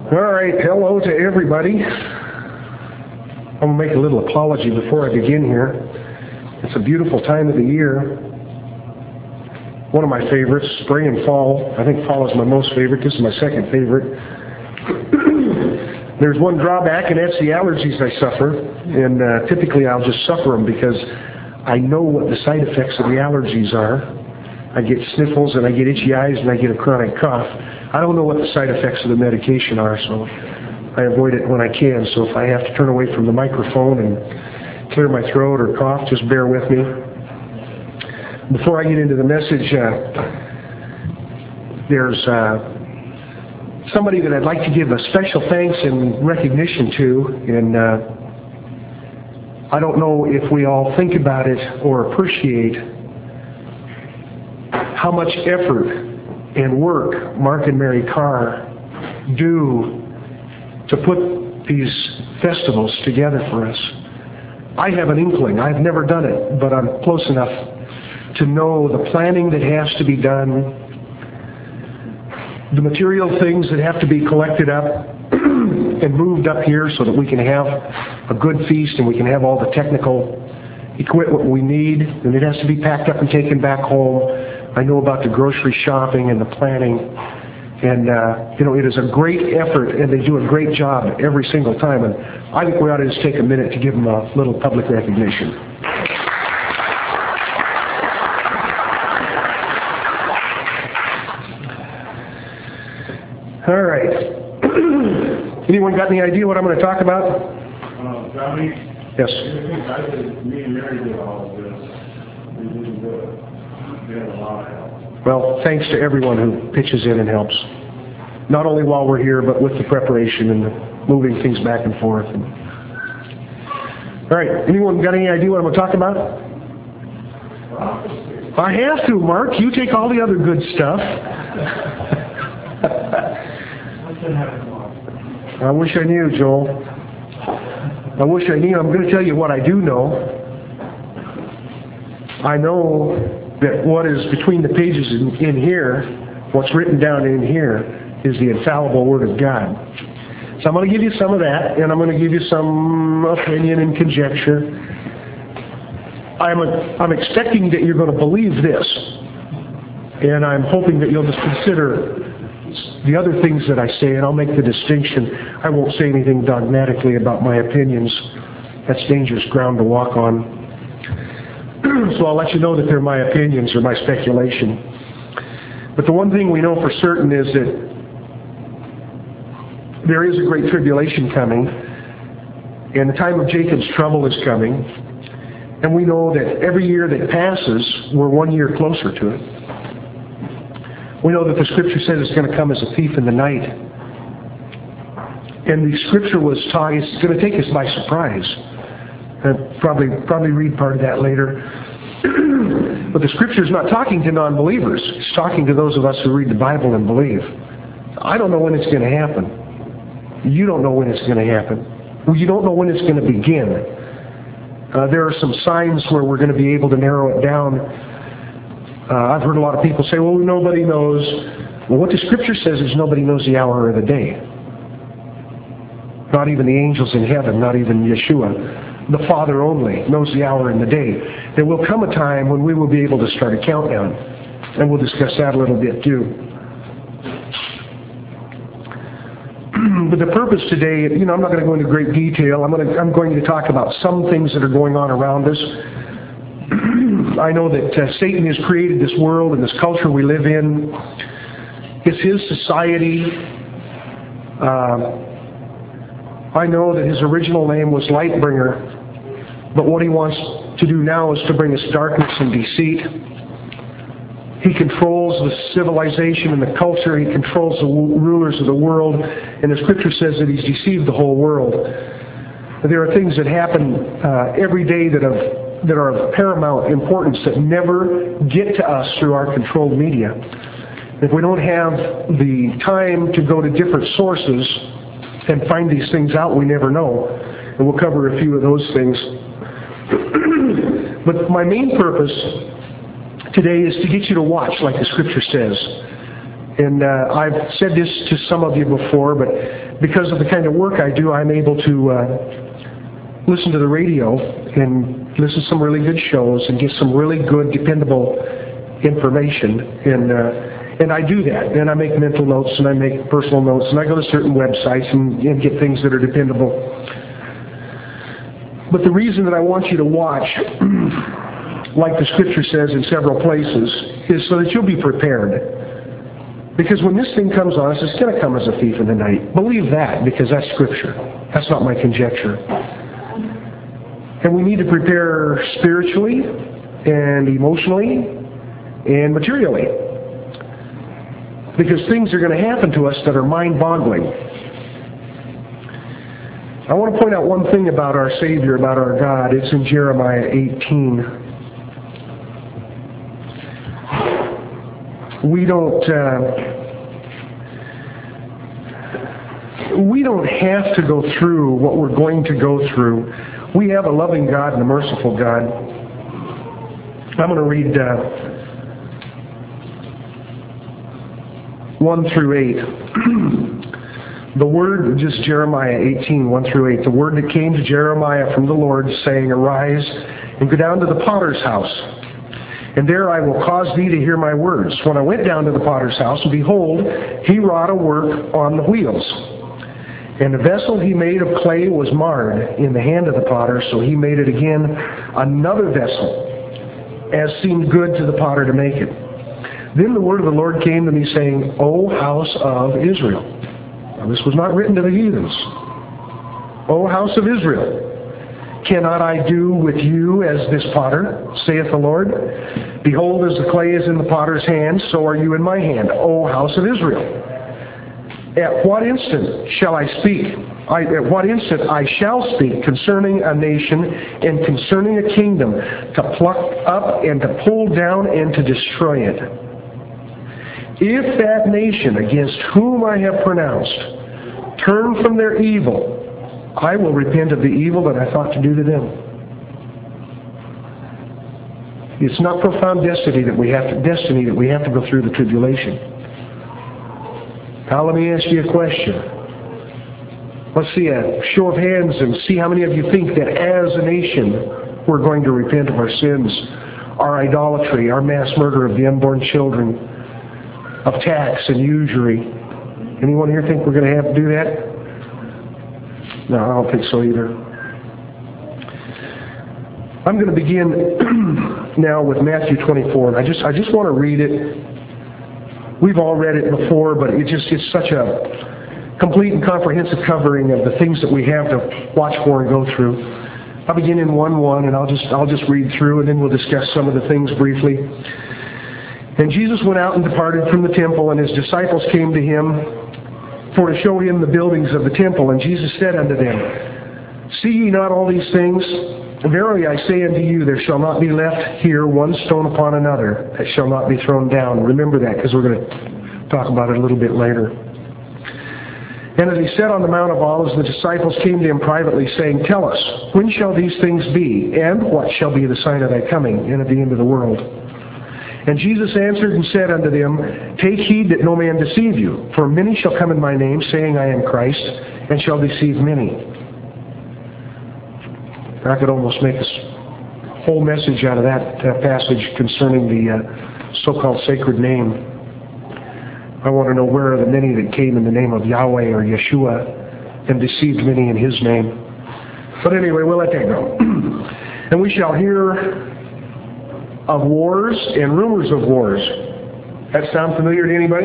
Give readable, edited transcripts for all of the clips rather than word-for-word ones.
All right, hello to everybody. I'm going to make a little apology before I begin here. It's a beautiful time of the year. One of my favorites, spring and fall. I think fall is my most favorite. This is my second favorite. There's one drawback, and that's the allergies I suffer. And typically I'll just suffer them because I know what the side effects of the allergies are. I get sniffles, and I get itchy eyes, and I get a chronic cough. I don't know what the side effects of the medication are, so I avoid it when I can. So if I have to turn away from the microphone and clear my throat or cough, just bear with me. Before I get into the message, there's somebody that I'd like to give a special thanks and recognition to, and I don't know if we all think about it or appreciate how much effort and work Mark and Mary Carr do to put these festivals together for us. I have an inkling. I've never done it, but I'm close enough to know the planning that has to be done, the material things that have to be collected up and moved up here so that we can have a good feast and we can have all the technical equipment we need, and it has to be packed up and taken back home. I know about the grocery shopping and the planning, and it is a great effort, and they do a great job every single time, and I think we ought to just take a minute to give them a little public recognition. All right. Anyone got any idea what I'm going to talk about? Johnny? Yes. I think me and Mary did all of this. We didn't do it. We had a lot of help. Well, thanks to everyone who pitches in and helps. Not only while we're here, but with the preparation and the moving things back and forth. All right. Anyone got any idea what I'm going to talk about? I have to, Mark. You take all the other good stuff. I wish I knew, Joel. I wish I knew. I'm going to tell you what I do know. I know that what is between the pages in here, what's written down in here, is the infallible Word of God. So I'm going to give you some of that, and I'm going to give you some opinion and conjecture. I'm expecting that you're going to believe this, and I'm hoping that you'll just consider the other things that I say, and I'll make the distinction. I won't say anything dogmatically about my opinions. That's dangerous ground to walk on. So I'll let you know that they're my opinions or my speculation. But the one thing we know for certain is that there is a great tribulation coming, and the time of Jacob's trouble is coming, and we know that every year that passes, we're 1 year closer to it. We know that the Scripture says it's going to come as a thief in the night. And the Scripture was taught it's going to take us by surprise. Probably read part of that later. But the Scripture is not talking to non-believers. It's talking to those of us who read the Bible and believe. I don't know when it's going to happen. You don't know when it's going to happen. You don't know when it's going to begin. There are some signs where we're going to be able to narrow it down. I've heard a lot of people say, well, nobody knows. Well, what the Scripture says is nobody knows the hour or the day. Not even the angels in heaven, not even Yeshua. The Father only knows the hour and the day. There will come a time when we will be able to start a countdown. And we'll discuss that a little bit too. But the purpose today, I'm not going to go into great detail. I'm going to talk about some things that are going on around us. I know that Satan has created this world and this culture we live in. It's his society. I know that his original name was Lightbringer, but what he wants to do now is to bring us darkness and deceit. He controls the civilization and the culture. He controls the rulers of the world, and the Scripture says that he's deceived the whole world. There are things that happen every day that are of paramount importance that never get to us through our controlled media. If we don't have the time to go to different sources and find these things out, we never know. And we'll cover a few of those things. But my main purpose today is to get you to watch like the Scripture says. And I've said this to some of you before, but because of the kind of work I do, I'm able to listen to the radio and listen to some really good shows and get some really good, dependable information. And I do that. And I make mental notes and I make personal notes and I go to certain websites and get things that are dependable. But the reason that I want you to watch, like the Scripture says in several places, is so that you'll be prepared. Because when this thing comes on us, it's going to come as a thief in the night. Believe that, because that's Scripture. That's not my conjecture. And we need to prepare spiritually and emotionally and materially. Because things are going to happen to us that are mind-boggling. I want to point out one thing about our Savior, about our God. It's in Jeremiah 18. We don't have to go through what we're going to go through. We have a loving God and a merciful God. I'm going to read 1 through 8. The word, just Jeremiah 18, 1 through 8. The word that came to Jeremiah from the Lord, saying, Arise and go down to the potter's house. And there I will cause thee to hear my words. When I went down to the potter's house, and behold, he wrought a work on the wheels. And the vessel he made of clay was marred in the hand of the potter, so he made it again another vessel, as seemed good to the potter to make it. Then the word of the Lord came to me, saying, O house of Israel. Now this was not written to the heathens. O house of Israel. Cannot I do with you as this potter, saith the Lord? Behold, as the clay is in the potter's hand, so are you in my hand, O house of Israel. At what instant shall I speak? At what instant I shall speak concerning a nation and concerning a kingdom, to pluck up and to pull down and to destroy it. If that nation against whom I have pronounced turn from their evil, I will repent of the evil that I thought to do to them. It's not profound destiny that we have to go through the tribulation. Now let me ask you a question. Let's see a show of hands and see how many of you think that as a nation we're going to repent of our sins, our idolatry, our mass murder of the unborn children, of tax and usury. Anyone here think we're going to have to do that? No, I don't think so either. I'm going to begin now with Matthew 24. I just want to read it. We've all read it before, but it's such a complete and comprehensive covering of the things that we have to watch for and go through. I'll begin in 1:1, and I'll just read through, and then we'll discuss some of the things briefly. And Jesus went out and departed from the temple, and his disciples came to him for to show him the buildings of the temple. And Jesus said unto them, See ye not all these things? Verily I say unto you, there shall not be left here one stone upon another that shall not be thrown down. Remember that, because we're going to talk about it a little bit later. And as he sat on the Mount of Olives, the disciples came to him privately, saying, Tell us, when shall these things be? And what shall be the sign of thy coming and of the end of the world? And Jesus answered and said unto them, Take heed that no man deceive you, for many shall come in my name, saying, I am Christ, and shall deceive many. I could almost make a whole message out of that passage concerning the so-called sacred name. I want to know where are the many that came in the name of Yahweh or Yeshua and deceived many in his name. But anyway, we'll let that go. And we shall hear of wars and rumors of wars. That sound familiar to anybody?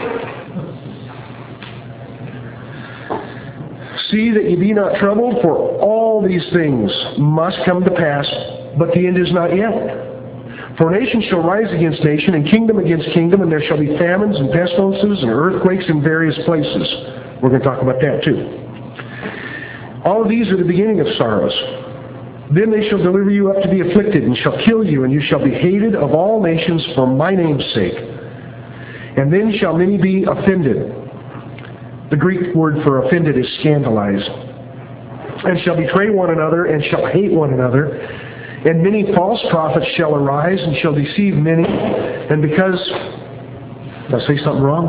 See that ye be not troubled, for all these things must come to pass, but the end is not yet. For nation shall rise against nation, and kingdom against kingdom, and there shall be famines and pestilences and earthquakes in various places. We're going to talk about that too. All of these are the beginning of sorrows. Then they shall deliver you up to be afflicted, and shall kill you, and you shall be hated of all nations for my name's sake. And then shall many be offended. The Greek word for offended is scandalized. And shall betray one another, and shall hate one another. And many false prophets shall arise, and shall deceive many. And because Did I say something wrong?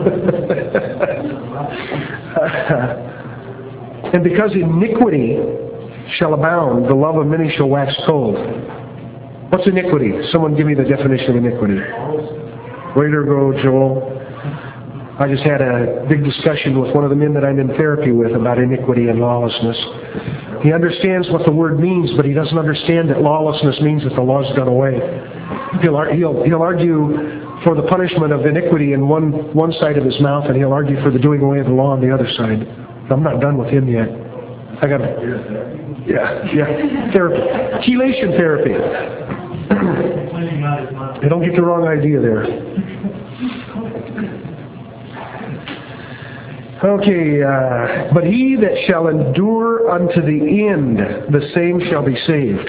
And because iniquity shall abound, the love of many shall wax cold. What's iniquity? Someone give me the definition of iniquity. Way to go, Joel. I just had a big discussion with one of the men that I'm in therapy with about iniquity and lawlessness. He understands what the word means, but he doesn't understand that lawlessness means that the law's done away. He'll argue for the punishment of iniquity in one side of his mouth, and he'll argue for the doing away of the law on the other side. I'm not done with him yet. I got therapy, chelation therapy. Don't get the wrong idea there. Okay, but he that shall endure unto the end, the same shall be saved.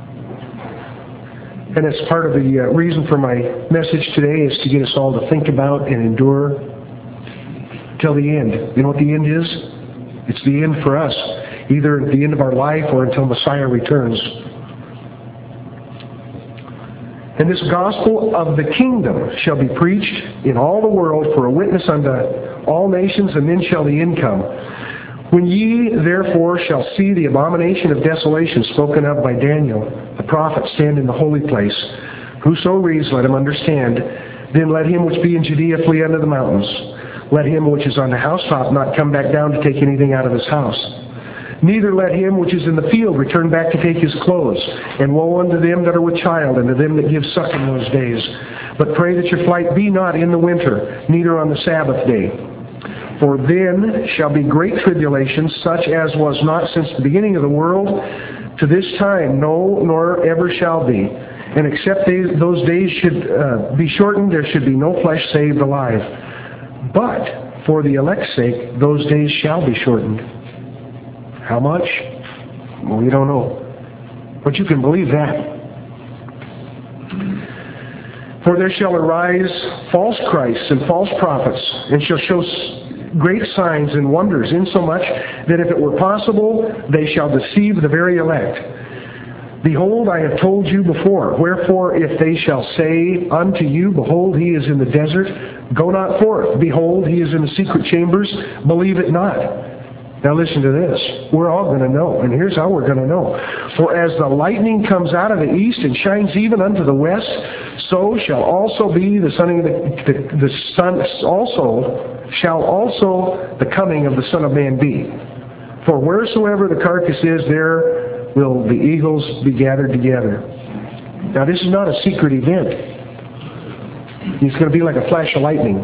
And it's part of the reason for my message today is to get us all to think about and endure till the end. You know what the end is? It's the end for us, either at the end of our life or until Messiah returns. And this gospel of the kingdom shall be preached in all the world for a witness unto all nations, and then shall the end come. When ye therefore shall see the abomination of desolation spoken of by Daniel, the prophet, stand in the holy place, whoso reads, let him understand. Then let him which be in Judea flee unto the mountains. Let him which is on the housetop not come back down to take anything out of his house. Neither let him which is in the field return back to take his clothes. And woe unto them that are with child, and to them that give suck in those days. But pray that your flight be not in the winter, neither on the Sabbath day. For then shall be great tribulation, such as was not since the beginning of the world, to this time, no, nor ever shall be. And except those days should be shortened, there should be no flesh saved alive. But for the elect's sake, those days shall be shortened. How much? Well, we don't know. But you can believe that. For there shall arise false Christs and false prophets, and shall show great signs and wonders, insomuch that if it were possible, they shall deceive the very elect. Behold, I have told you before. Wherefore, if they shall say unto you, behold, he is in the desert, go not forth. Behold, he is in the secret chambers, believe it not. Now listen to this. We're all going to know, and here's how we're going to know. For as the lightning comes out of the east and shines even unto the west, so shall also be the coming of the Son of Man be. For wheresoever the carcass is, there will the eagles be gathered together. Now this is not a secret event. It's going to be like a flash of lightning.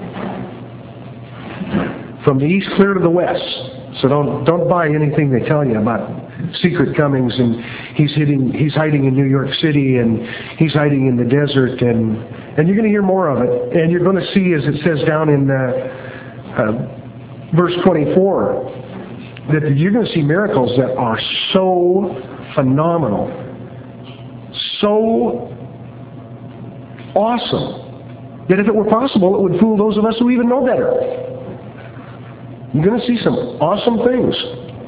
From the east clear to the west. So don't buy anything they tell you about secret comings, and he's hiding in New York City, and he's hiding in the desert, and you're going to hear more of it, and you're going to see, as it says down in verse 24, that you're going to see miracles that are so phenomenal, so awesome, that if it were possible, it would fool those of us who even know better. You're going to see some awesome things.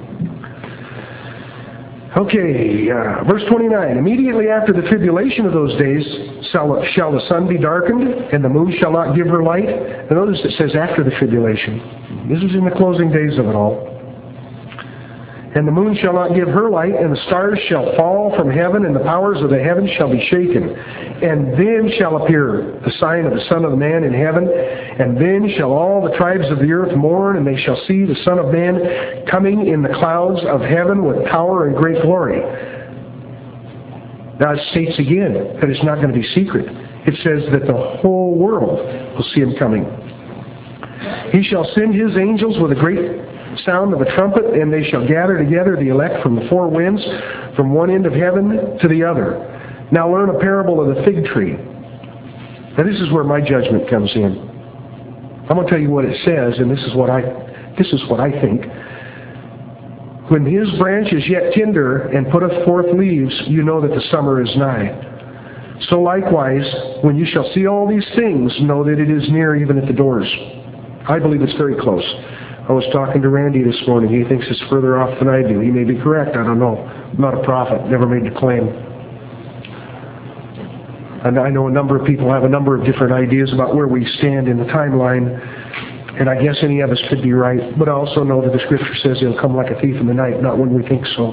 Okay, verse 29. Immediately after the tribulation of those days shall the sun be darkened, and the moon shall not give her light. And notice it says after the tribulation. This is in the closing days of it all. And the moon shall not give her light, and the stars shall fall from heaven, and the powers of the heavens shall be shaken. And then shall appear the sign of the Son of Man in heaven, and then shall all the tribes of the earth mourn, and they shall see the Son of Man coming in the clouds of heaven with power and great glory. Now it states again that it's not going to be secret. It says that the whole world will see him coming. He shall send his angels with a great sound of a trumpet, and they shall gather together the elect from the four winds, from one end of heaven to the other. Now learn a parable of the fig tree. Now this is where my judgment comes in. I'm going to tell you what it says, and this is what I think. When his branch is yet tender and putteth forth leaves, you know that the summer is nigh. So likewise, when you shall see all these things, know that it is near, even at the doors. I believe it's very close. I was talking to Randy this morning. He thinks it's further off than I do. He may be correct. I don't know. I'm not a prophet. Never made the claim. And I know a number of people have a number of different ideas about where we stand in the timeline, and I guess any of us could be right. But I also know that the Scripture says he'll come like a thief in the night, not when we think so.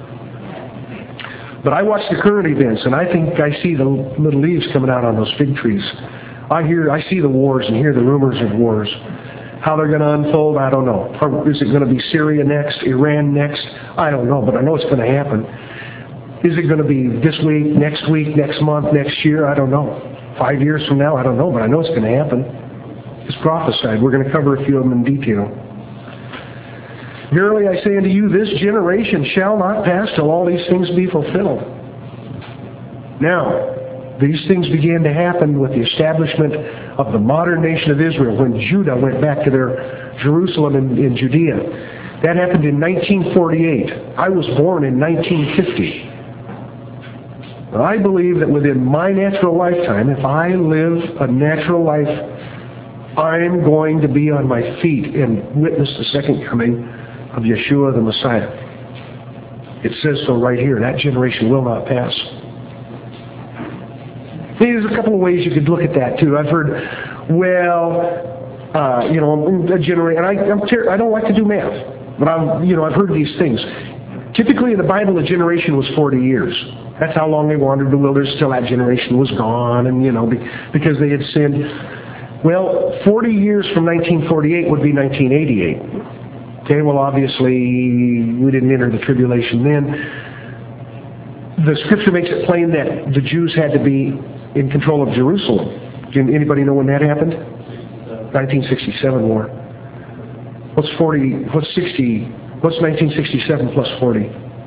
But I watch the current events, and I think I see the little leaves coming out on those fig trees. I see the wars and hear the rumors of wars. How they're going to unfold, I don't know. Is it going to be Syria next, Iran next? I don't know, but I know it's going to happen. Is it going to be this week, next month, next year? I don't know. 5 years from now, I don't know, but I know it's going to happen. It's prophesied. We're going to cover a few of them in detail. Verily I say unto you, this generation shall not pass till all these things be fulfilled. Now, these things began to happen with the establishment of the modern nation of Israel when Judah went back to their Jerusalem in Judea. That happened in 1948. I was born in 1950. I believe that within my natural lifetime, if I live a natural life, I'm going to be on my feet and witness the second coming of Yeshua the Messiah. It says so right here. That generation will not pass. There's a couple of ways you could look at that too. I've heard, a generation. And I don't like to do math, but I've heard these things. Typically in the Bible, a generation was 40 years. That's how long they wandered the wilderness till that generation was gone, and because they had sinned. Well, 40 years from 1948 would be 1988. Okay, well, obviously we didn't enter the tribulation then. The Scripture makes it plain that the Jews had to be in control of Jerusalem. Anybody know when that happened? 1967 war. What's 1967 plus 40?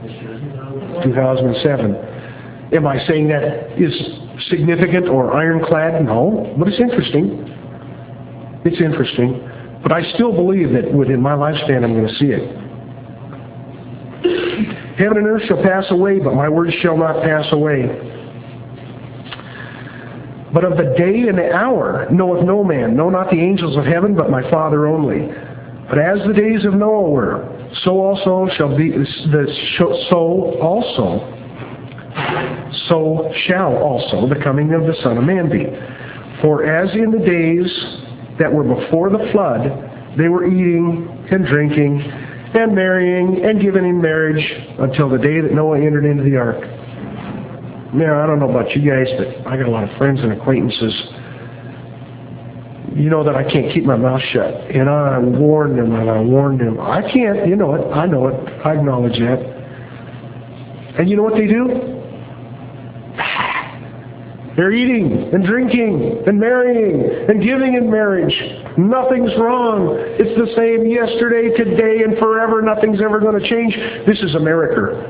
2007. Am I saying that is significant or ironclad? No, but it's interesting. It's interesting. But I still believe that within my lifespan I'm going to see it. Heaven and earth shall pass away, but my words shall not pass away. But of the day and the hour knoweth no man, no, not the angels of heaven, but my Father only. But as the days of Noah were, so shall also the coming of the Son of Man be. For as in the days that were before the flood, they were eating and drinking and marrying and giving in marriage until the day that Noah entered into the ark. Now, I don't know about you guys, but I got a lot of friends and acquaintances. You know that I can't keep my mouth shut. And I warned them and I warned them. I can't, you know it. I know it. I acknowledge that. And you know what they do? They're eating and drinking and marrying and giving in marriage. Nothing's wrong. It's the same yesterday, today, and forever. Nothing's ever going to change. This is America.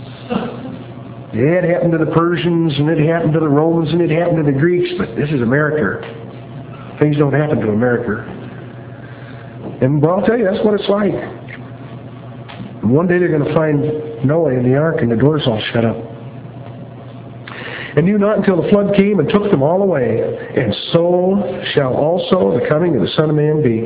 It happened to the Persians, and it happened to the Romans, and it happened to the Greeks, but this is America. Things don't happen to America. And well, I'll tell you, that's what it's like. And one day they're going to find Noah in the ark, and the doors all shut up. And knew not until the flood came and took them all away. And so shall also the coming of the Son of Man be.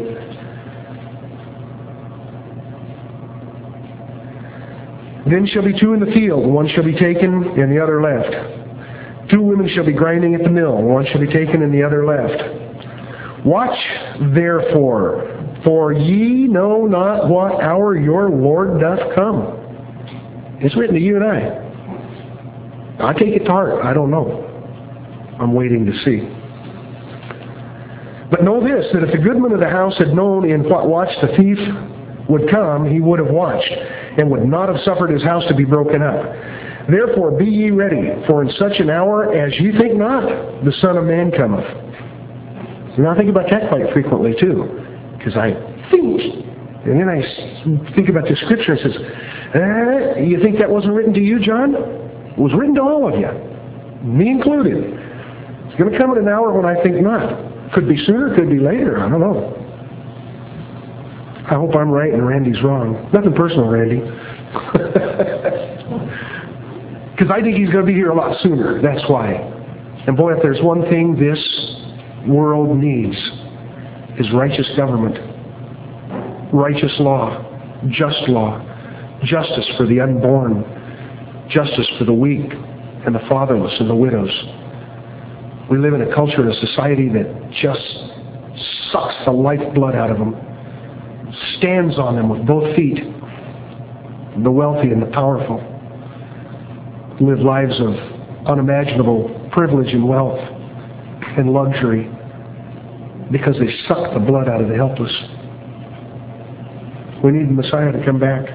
Then shall be two in the field, and one shall be taken, and the other left. Two women shall be grinding at the mill, and one shall be taken, and the other left. Watch therefore, for ye know not what hour your Lord doth come. It's written to you and I. I take it to heart. I don't know. I'm waiting to see. But know this, that if the goodman of the house had known in what watch the thief would come, he would have watched, and would not have suffered his house to be broken up. Therefore be ye ready, for in such an hour as ye think not, the Son of Man cometh. And I think about that quite frequently too, because I think, and then I think about the Scripture and says, you think that wasn't written to you, John? It was written to all of you, me included. It's going to come at an hour when I think not. Could be sooner, could be later, I don't know. I hope I'm right and Randy's wrong. Nothing personal, Randy. Because I think he's going to be here a lot sooner, that's why. And boy, if there's one thing this world needs, is righteous government, righteous law, justice for the unborn, justice for the weak and the fatherless and the widows. We live in a culture and a society that just sucks the lifeblood out of them, stands on them with both feet, the wealthy and the powerful, live lives of unimaginable privilege and wealth and luxury because they suck the blood out of the helpless. We need the Messiah to come back.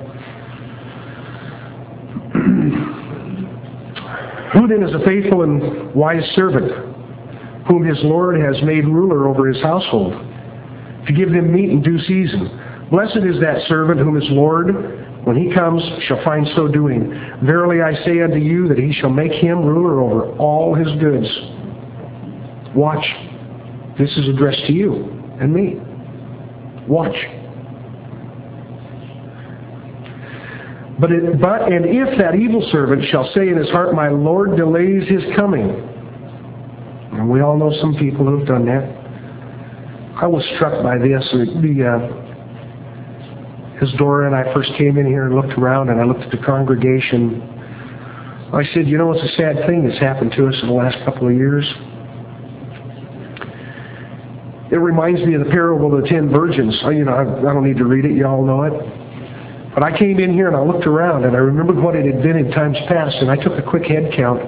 Who then is a faithful and wise servant, whom his Lord has made ruler over his household, to give them meat in due season? Blessed is that servant whom his Lord, when he comes, shall find so doing. Verily I say unto you that he shall make him ruler over all his goods. Watch. This is addressed to you and me. Watch. But if that evil servant shall say in his heart, my Lord delays his coming. And we all know some people who have done that. I was struck by this. As Dora and I first came in here and looked around and I looked at the congregation, I said, you know, it's a sad thing that's happened to us in the last couple of years. It reminds me of the parable of the 10 virgins. I don't need to read it. You all know it. But I came in here and I looked around and I remembered what it had been in times past, and I took a quick head count.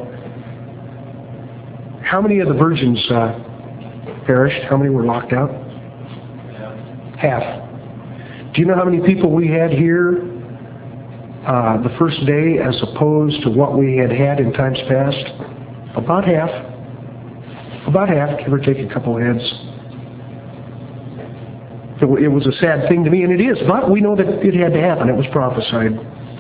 How many of the virgins perished? How many were locked out? Half. Do you know how many people we had here the first day as opposed to what we had had in times past? About half. About half, give or take a couple heads. It was a sad thing to me, and it is, but we know that it had to happen. It was prophesied.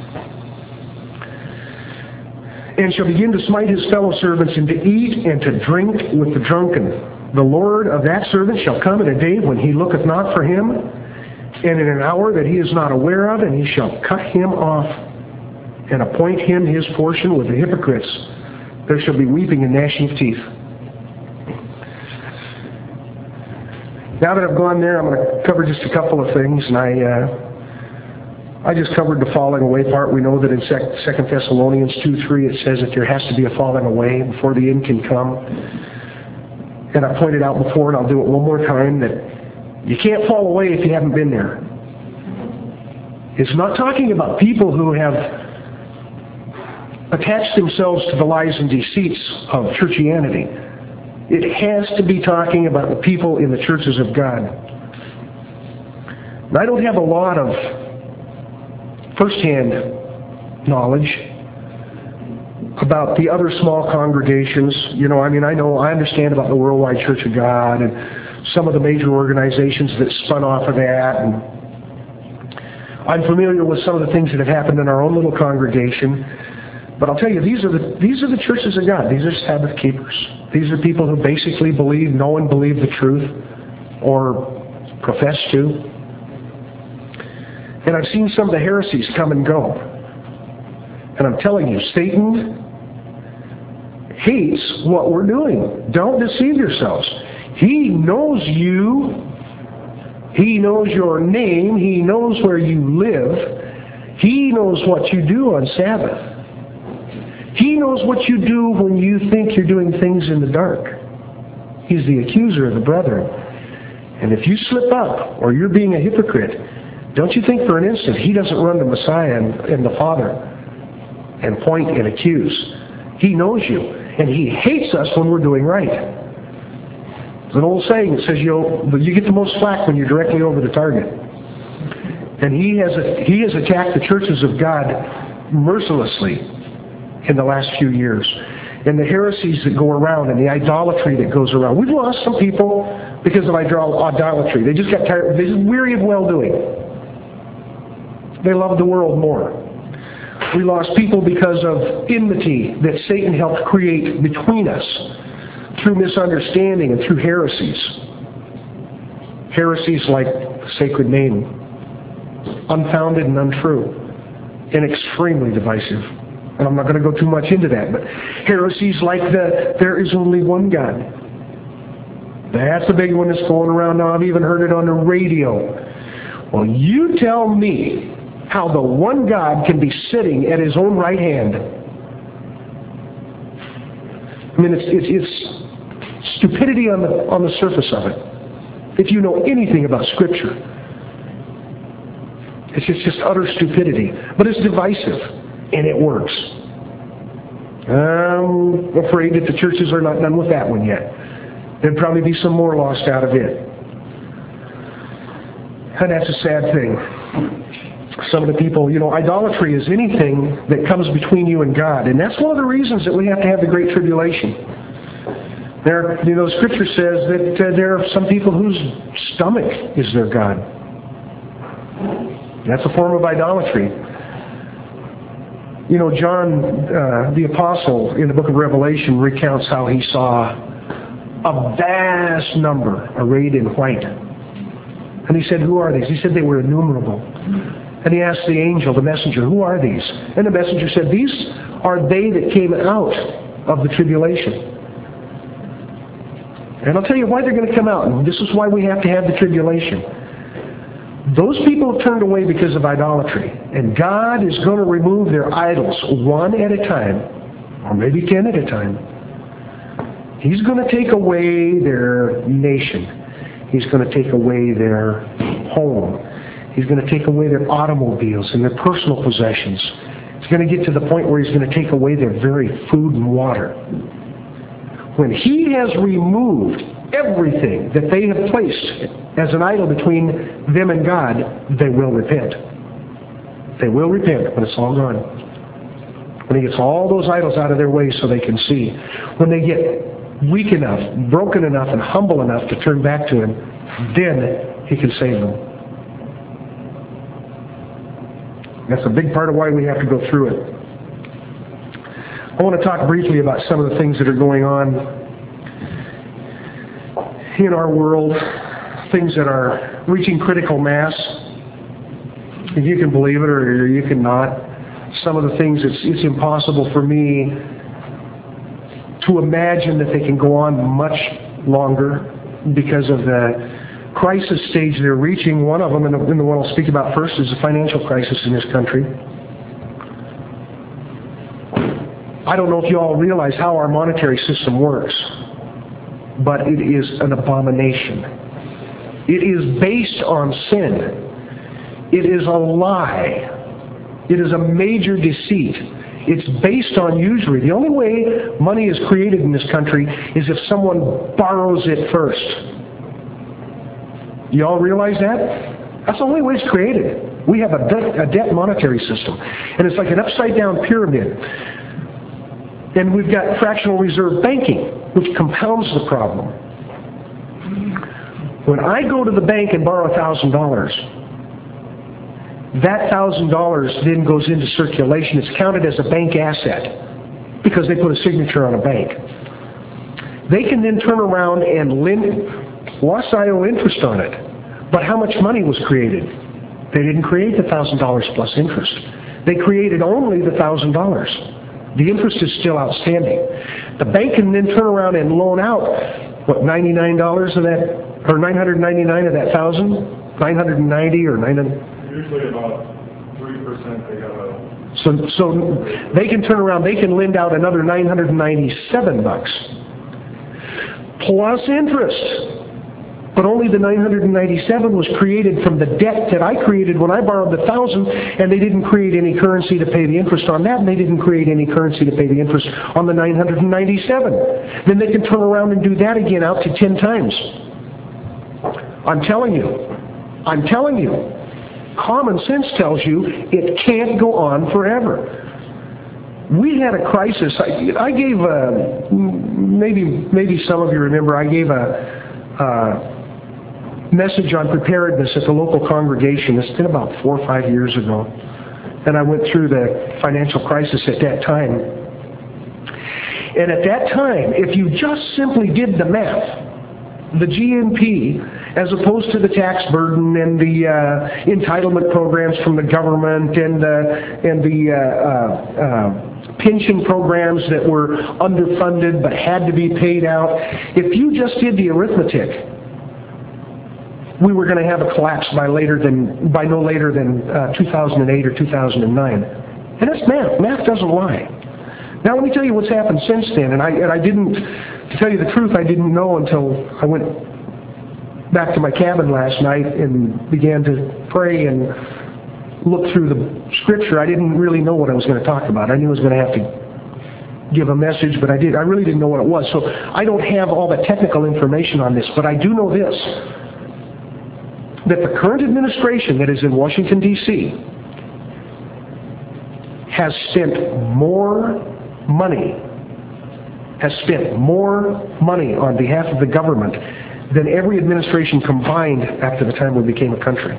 And shall begin to smite his fellow servants, and to eat and to drink with the drunken. The Lord of that servant shall come in a day when he looketh not for him, and in an hour that he is not aware of, and he shall cut him off, and appoint him his portion with the hypocrites. There shall be weeping and gnashing of teeth. Now that I've gone there, I'm going to cover just a couple of things, and I just covered the falling away part. We know that in 2 Thessalonians 2:3 it says that there has to be a falling away before the end can come. And I pointed out before, and I'll do it one more time, that you can't fall away if you haven't been there. It's not talking about people who have attached themselves to the lies and deceits of churchianity. It has to be talking about the people in the churches of God. And I don't have a lot of first-hand knowledge about the other small congregations. I understand about the Worldwide Church of God and some of the major organizations that spun off of that. And I'm familiar with some of the things that have happened in our own little congregation. But I'll tell you, these are the churches of God. These are Sabbath keepers. These are people who basically know and believe the truth, or profess to. And I've seen some of the heresies come and go. And I'm telling you, Satan hates what we're doing. Don't deceive yourselves. He knows you. He knows your name. He knows where you live. He knows what you do on Sabbath. He knows what you do when you think you're doing things in the dark. He's the accuser of the brethren. And if you slip up or you're being a hypocrite, don't you think for an instant he doesn't run to Messiah and the Father and point and accuse. He knows you, and he hates us when we're doing right. There's an old saying that says you get the most slack when you're directly over the target. And he has attacked the churches of God mercilessly in the last few years. And the heresies that go around and the idolatry that goes around. We've lost some people because of idolatry. They just got tired. They're just weary of well-doing. They love the world more. We lost people because of enmity that Satan helped create between us through misunderstanding and through heresies. Heresies like the sacred name. Unfounded and untrue. And extremely divisive. And I'm not going to go too much into that, but heresies like there is only one God. That's the big one that's going around now. I've even heard it on the radio. Well, you tell me how the one God can be sitting at his own right hand. I mean, it's Stupidity on the surface of it. If you know anything about Scripture, it's just utter stupidity. But it's divisive, and it works. I'm afraid that the churches are not done with that one yet. There'd probably be some more lost out of it. And that's a sad thing. Some of the people, idolatry is anything that comes between you and God. And that's one of the reasons that we have to have the Great Tribulation. Scripture says that there are some people whose stomach is their God. That's a form of idolatry. John, the Apostle, in the book of Revelation, recounts how he saw a vast number arrayed in white. And he said, who are these? He said they were innumerable. And he asked the angel, the messenger, who are these? And the messenger said, these are they that came out of the tribulation. And I'll tell you why they're going to come out. And this is why we have to have the tribulation. Those people have turned away because of idolatry. And God is going to remove their idols one at a time, or maybe 10 at a time. He's going to take away their nation. He's going to take away their home. He's going to take away their automobiles and their personal possessions. It's going to get to the point where he's going to take away their very food and water. When he has removed everything that they have placed as an idol between them and God, they will repent. They will repent when it's all gone. When he gets all those idols out of their way so they can see. When they get weak enough, broken enough, and humble enough to turn back to him, then he can save them. That's a big part of why we have to go through it. I want to talk briefly about some of the things that are going on in our world, things that are reaching critical mass. If you can believe it or you can not. Some of the things, it's impossible for me to imagine that they can go on much longer because of the crisis stage they're reaching. One of them, and the one I'll speak about first, is the financial crisis in this country. I don't know if you all realize how our monetary system works, but it is an abomination. It is based on sin. It is a lie. It is a major deceit. It's based on usury. The only way money is created in this country is if someone borrows it first. You all realize that? That's the only way it's created. We have a debt monetary system. And it's like an upside-down pyramid. And we've got fractional reserve banking, which compounds the problem. When I go to the bank and borrow $1,000, that $1,000 then goes into circulation. It's counted as a bank asset because they put a signature on a bank. They can then turn around and lend quasi interest on it. But how much money was created? They didn't create the $1,000 plus interest. They created only the $1,000. The interest is still outstanding. The bank can then turn around and loan out, $99 of that, or $999 of that $1,000? $990 or $900? Usually about 3% they got a... So they can turn around, they can lend out another $997 plus interest. But only the $997 was created from the debt that I created when I borrowed the $1,000, and they didn't create any currency to pay the interest on that, and they didn't create any currency to pay the interest on the $997. Then they can turn around and do that again out to 10 times. I'm telling you, common sense tells you it can't go on forever. We had a crisis. I gave maybe some of you remember, I gave a message on preparedness at the local congregation. It's been about 4 or 5 years ago. And I went through the financial crisis at that time. And at that time, if you just simply did the math, the GNP, as opposed to the tax burden and the entitlement programs from the government and the pension programs that were underfunded but had to be paid out, if you just did the arithmetic, we were going to have a collapse by no later than 2008 or 2009. And that's math. Math doesn't lie. Now let me tell you what's happened since then. And I didn't, to tell you the truth, I didn't know until I went back to my cabin last night and began to pray and look through the scripture. I didn't really know what I was going to talk about. I knew I was going to have to give a message, but I really didn't know what it was. So I don't have all the technical information on this, but I do know this, that the current administration that is in Washington, D.C. has spent more money on behalf of the government than every administration combined after the time we became a country.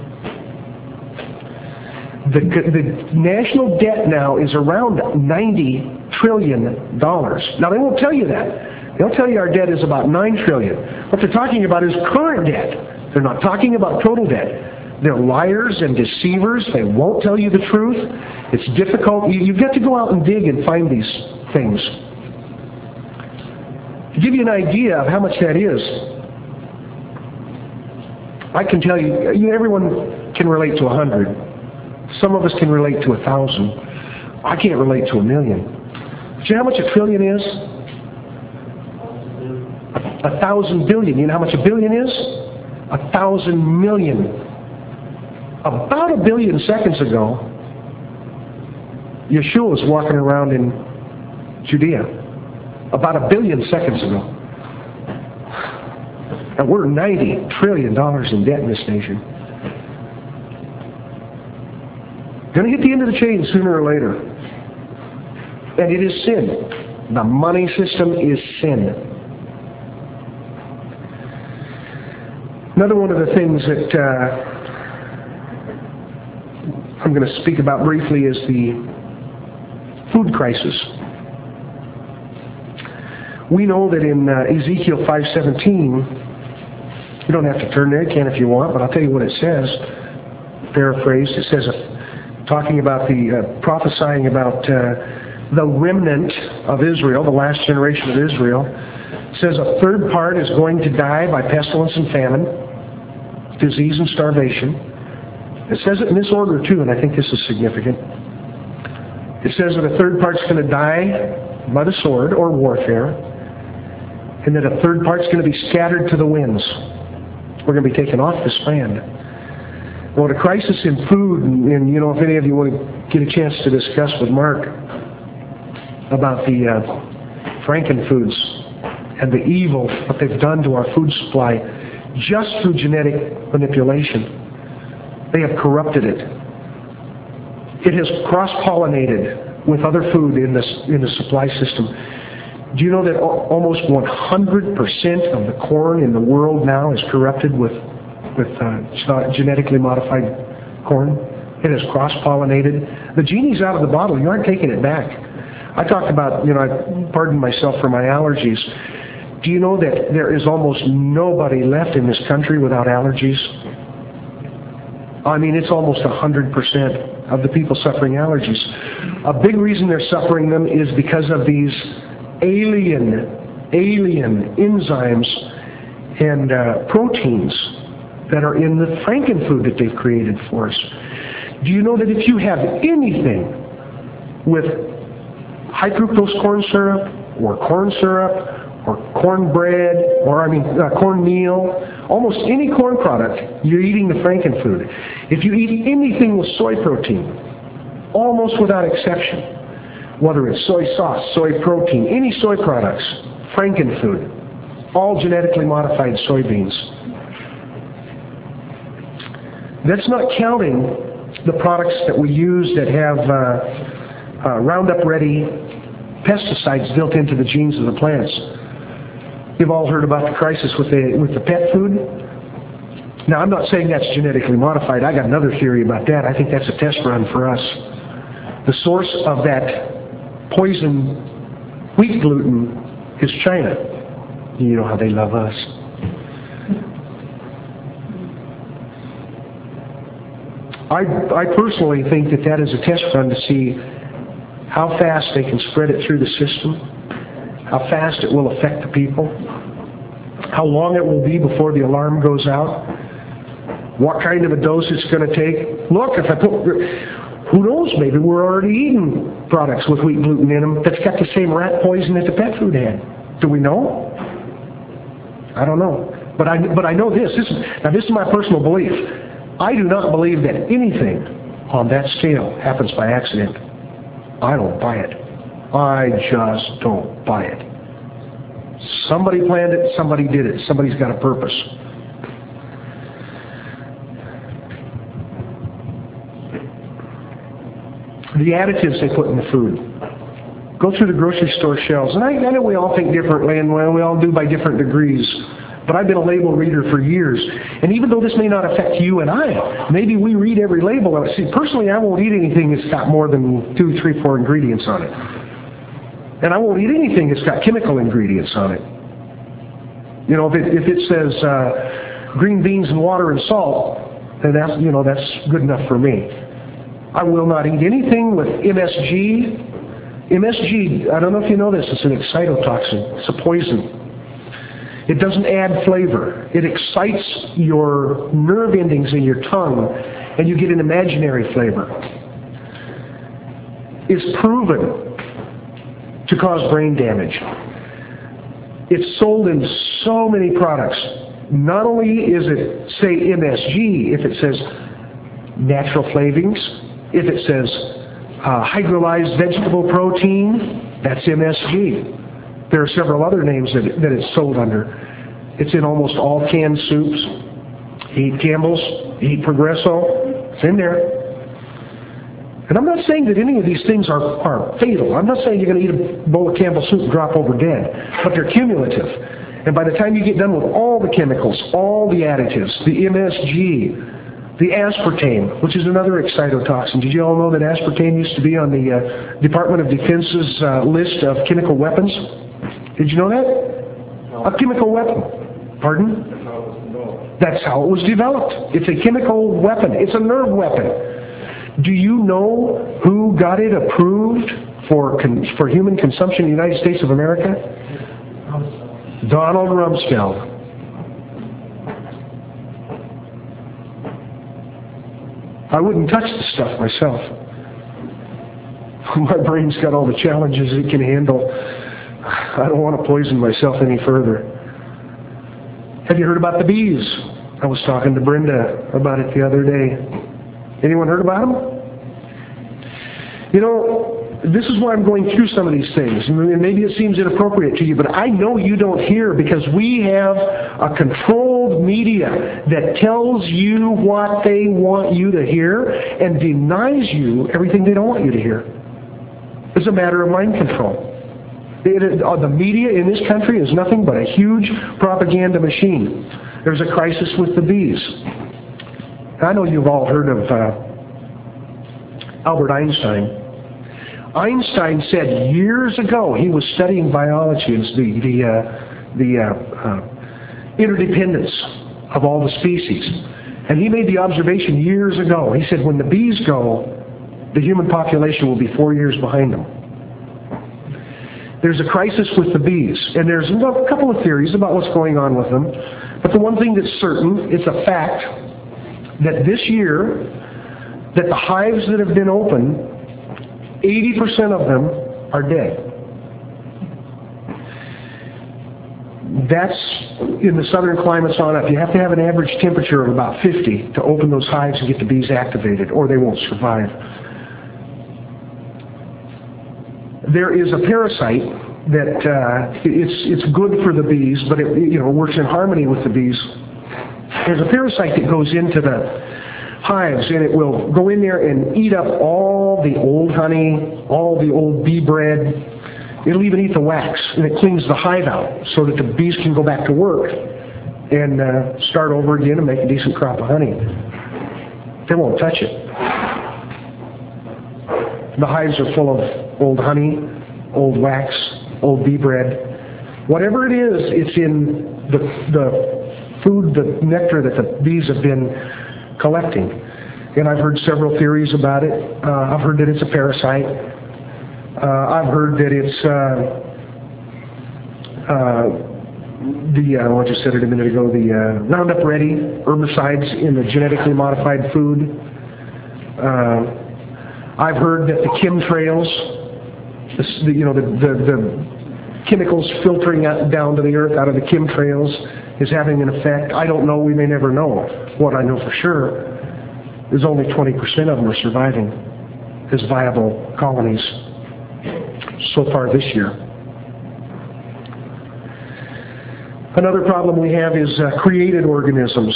The national debt now is around $90 trillion. Now, they won't tell you that. They'll tell you our debt is about $9 trillion. What they're talking about is current debt. They're not talking about total debt. They're liars and deceivers. They won't tell you the truth. It's difficult. You've got to go out and dig and find these things. To give you an idea of how much that is, I can tell you, everyone can relate to 100. Some of us can relate to 1,000. I can't relate to 1,000,000. Do you know how much a trillion is? 1,000 billion. You know how much a billion is? 1,000 million. About 1 billion seconds ago, Yeshua was walking around in Judea. About 1 billion seconds ago. And we're $90 trillion in debt in this nation. Going to hit the end of the chain sooner or later. And it is sin. The money system is sin. Another one of the things that I'm going to speak about briefly is the food crisis. We know that in Ezekiel 5:17, you don't have to turn there, you can if you want, but I'll tell you what it says. Paraphrased, it says, talking about prophesying about the remnant of Israel, the last generation of Israel, it says a third part is going to die by pestilence and famine, disease and starvation. It says it in this order too, and I think this is significant. It says that a third part's going to die by the sword or warfare, and that a third part's going to be scattered to the winds. We're going to be taken off this land. Well, the crisis in food, and you know, if any of you want to get a chance to discuss with Mark about the Frankenfoods and the evil, what they've done to our food supply just through genetic manipulation. They have corrupted it. It has cross-pollinated with other food in the supply system. Do you know that almost 100% of the corn in the world now is corrupted with genetically modified corn? It has cross-pollinated. The genie's out of the bottle. You aren't taking it back. I talked about, I pardon myself for my allergies. Do you know that there is almost nobody left in this country without allergies? I mean, it's almost 100% of the people suffering allergies. A big reason they're suffering them is because of these alien enzymes and proteins that are in the Frankenfood that they've created for us. Do you know that if you have anything with high fructose corn syrup or cornbread or cornmeal, almost any corn product, you're eating the Frankenfood. If you eat anything with soy protein, almost without exception, whether it's soy sauce, soy protein, any soy products, Frankenfood, all genetically modified soybeans. That's not counting the products that we use that have Roundup Ready pesticides built into the genes of the plants. You've all heard about the crisis with the pet food. Now, I'm not saying that's genetically modified. I got another theory about that. I think that's a test run for us. The source of that poison wheat gluten is China. You know how they love us. I personally think that is a test run to see how fast they can spread it through the system, how fast it will affect the people, how long it will be before the alarm goes out, what kind of a dose it's going to take. Look, if I put... Who knows, maybe we're already eating products with wheat gluten in them that's got the same rat poison that the pet food had. Do we know? I don't know. But I know this. This is my personal belief. I do not believe that anything on that scale happens by accident. I don't buy it. I just don't buy it. Somebody planned it, somebody did it, somebody's got a purpose. The additives they put in the food. Go through the grocery store shelves, and I know we all think differently, and we all do by different degrees. But I've been a label reader for years, and even though this may not affect you and I, maybe we read every label. See, personally, I won't eat anything that's got more than 2, 3, 4 ingredients on it. And I won't eat anything that's got chemical ingredients on it. You know, if it says green beans and water and salt, then that's good enough for me. I will not eat anything with MSG. MSG, I don't know if you know this, it's an excitotoxin. It's a poison. It doesn't add flavor. It excites your nerve endings in your tongue, and you get an imaginary flavor. It's proven to cause brain damage. It's sold in so many products. Not only is it, say, MSG, if it says natural flavings, if it says hydrolyzed vegetable protein, that's MSG. There are several other names that it's sold under. It's in almost all canned soups. Eat Campbell's, eat Progresso, it's in there. And I'm not saying that any of these things are fatal. I'm not saying you're going to eat a bowl of Campbell's soup and drop over dead. But they're cumulative. And by the time you get done with all the chemicals, all the additives, the MSG, the aspartame, which is another excitotoxin. Did you all know that aspartame used to be on the Department of Defense's list of chemical weapons? Did you know that? No. A chemical weapon. Pardon? That's how it was developed. It's a chemical weapon. It's a nerve weapon. Do you know who got it approved for human consumption in the United States of America? Donald Rumsfeld. I wouldn't touch the stuff myself. My brain's got all the challenges it can handle. I don't want to poison myself any further. Have you heard about the bees? I was talking to Brenda about it the other day. Anyone heard about them? You know, this is why I'm going through some of these things. And maybe it seems inappropriate to you, but I know you don't hear because we have a controlled media that tells you what they want you to hear and denies you everything they don't want you to hear. It's a matter of mind control. The media in this country is nothing but a huge propaganda machine. There's a crisis with the bees. I know you've all heard of Albert Einstein. Einstein said years ago, he was studying biology, the interdependence of all the species. And he made the observation years ago. He said when the bees go, the human population will be 4 years behind them. There's a crisis with the bees, and there's a couple of theories about what's going on with them. But the one thing that's certain, it's a fact, that this year, that the hives that have been open, 80% of them are dead. That's in the southern climates on up. You have to have an average temperature of about 50 to open those hives and get the bees activated, or they won't survive. There is a parasite that it's good for the bees, but it works in harmony with the bees. There's a parasite that goes into the hives, and it will go in there and eat up all the old honey, all the old bee bread. It'll even eat the wax, and it cleans the hive out so that the bees can go back to work and start over again and make a decent crop of honey. They won't touch it. The hives are full of old honey, old wax, old bee bread. Whatever it is, it's in the food, the nectar that the bees have been collecting. And I've heard several theories about it. I've heard that it's a parasite. I've heard that it's I just said it a minute ago, the Roundup Ready herbicides in the genetically modified food. I've heard that the chemtrails, the chemicals filtering down to the earth out of the chemtrails is having an effect. I don't know. We may never know. What I know for sure is only 20% of them are surviving as viable colonies so far this year. Another problem we have is created organisms.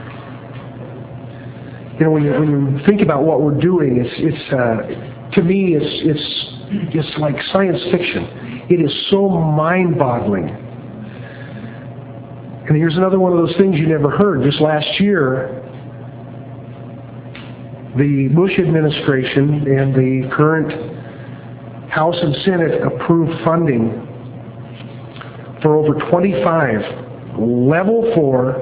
When you think about what we're doing, to me, it's like science fiction. It is so mind-boggling. And here's another one of those things you never heard. Just last year, the Bush administration and the current House and Senate approved funding for over 25 level 4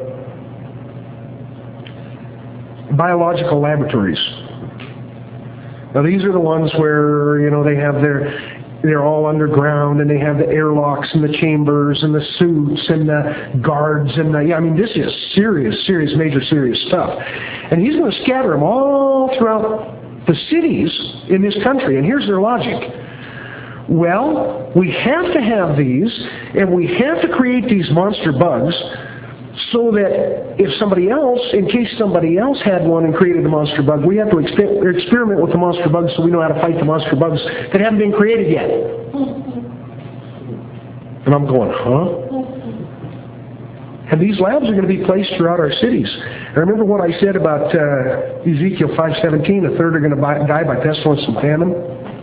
biological laboratories. Now these are the ones where, they have they're all underground and they have the airlocks and the chambers and the suits and the guards and this is serious, major serious stuff. And he's going to scatter them all throughout the cities in this country. And here's their logic. Well, we have to have these, and we have to create these monster bugs so that if somebody else, in case somebody else had one and created a monster bug, we have to experiment with the monster bugs so we know how to fight the monster bugs that haven't been created yet. And I'm going, huh? And these labs are going to be placed throughout our cities. I remember what I said about Ezekiel 5:17, a third are going to die by pestilence and famine.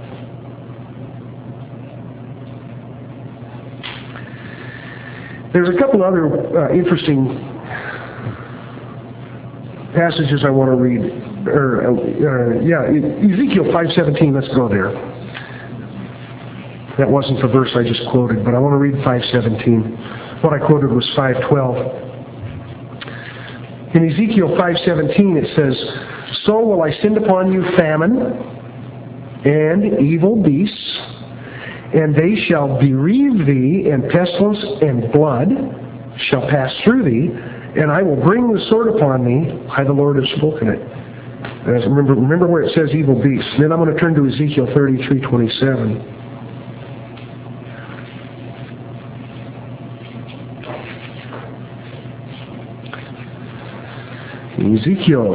There's a couple other interesting passages I want to read. Ezekiel 5:17, let's go there. That wasn't the verse I just quoted, but I want to read 5:17. What I quoted was 5:12. In Ezekiel 5:17 it says, "So will I send upon you famine and evil beasts, and they shall bereave thee, and pestilence and blood shall pass through thee, and I will bring the sword upon thee. I, the Lord, have spoken it." Remember where it says evil beasts. Then I'm going to turn to Ezekiel 33:27. Ezekiel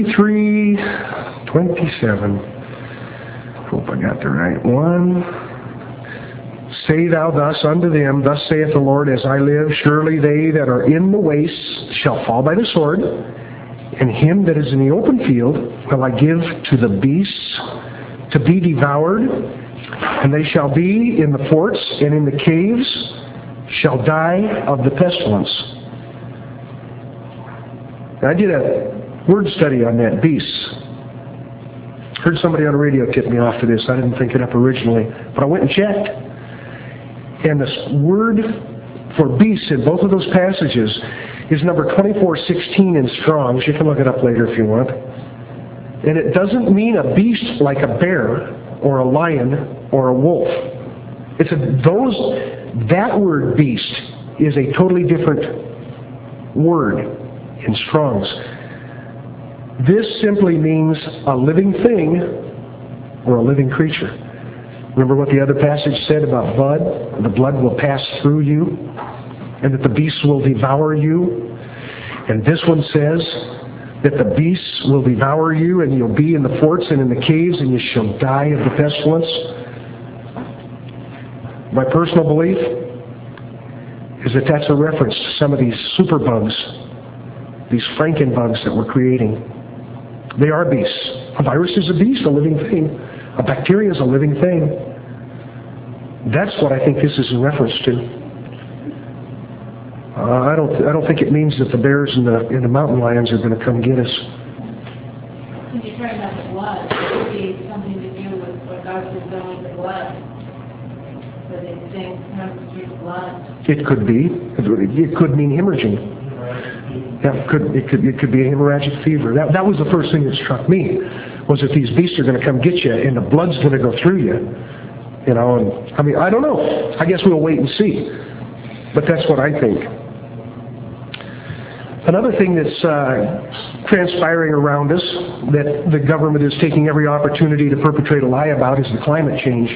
33:27. Hope I got the right one. "Say thou thus unto them, Thus saith the Lord, as I live, surely they that are in the wastes shall fall by the sword, and him that is in the open field will I give to the beasts to be devoured, and they shall be in the forts and in the caves shall die of the pestilence." I did a word study on that, beasts. Heard somebody on the radio tip me off to this. I didn't think it up originally, but I went and checked. And the word for beasts in both of those passages is number 2416 in Strong's. You can look it up later if you want. And it doesn't mean a beast like a bear or a lion or a wolf. That word beast is a totally different word in Strong's. This simply means a living thing or a living creature. Remember what the other passage said about blood? The blood will pass through you, and that the beasts will devour you. And this one says that the beasts will devour you, and you'll be in the forts and in the caves, and you shall die of the pestilence. My personal belief is that that's a reference to some of these superbugs, these Frankenbugs that we're creating. They are beasts. A virus is a beast, a living thing. A bacteria is a living thing. That's what I think this is in reference to. I don't think it means that the bears and the mountain lions are going to come get us. When you're talking about the blood, it could be something to do with what God's been doing with the blood. So they think comes through blood. It could be. It could mean hemorrhaging. It could be a hemorrhagic fever. That was the first thing that struck me, was that these beasts are going to come get you, and the blood's going to go through you. And I don't know. I guess we'll wait and see. But that's what I think. Another thing that's transpiring around us that the government is taking every opportunity to perpetrate a lie about is the climate change.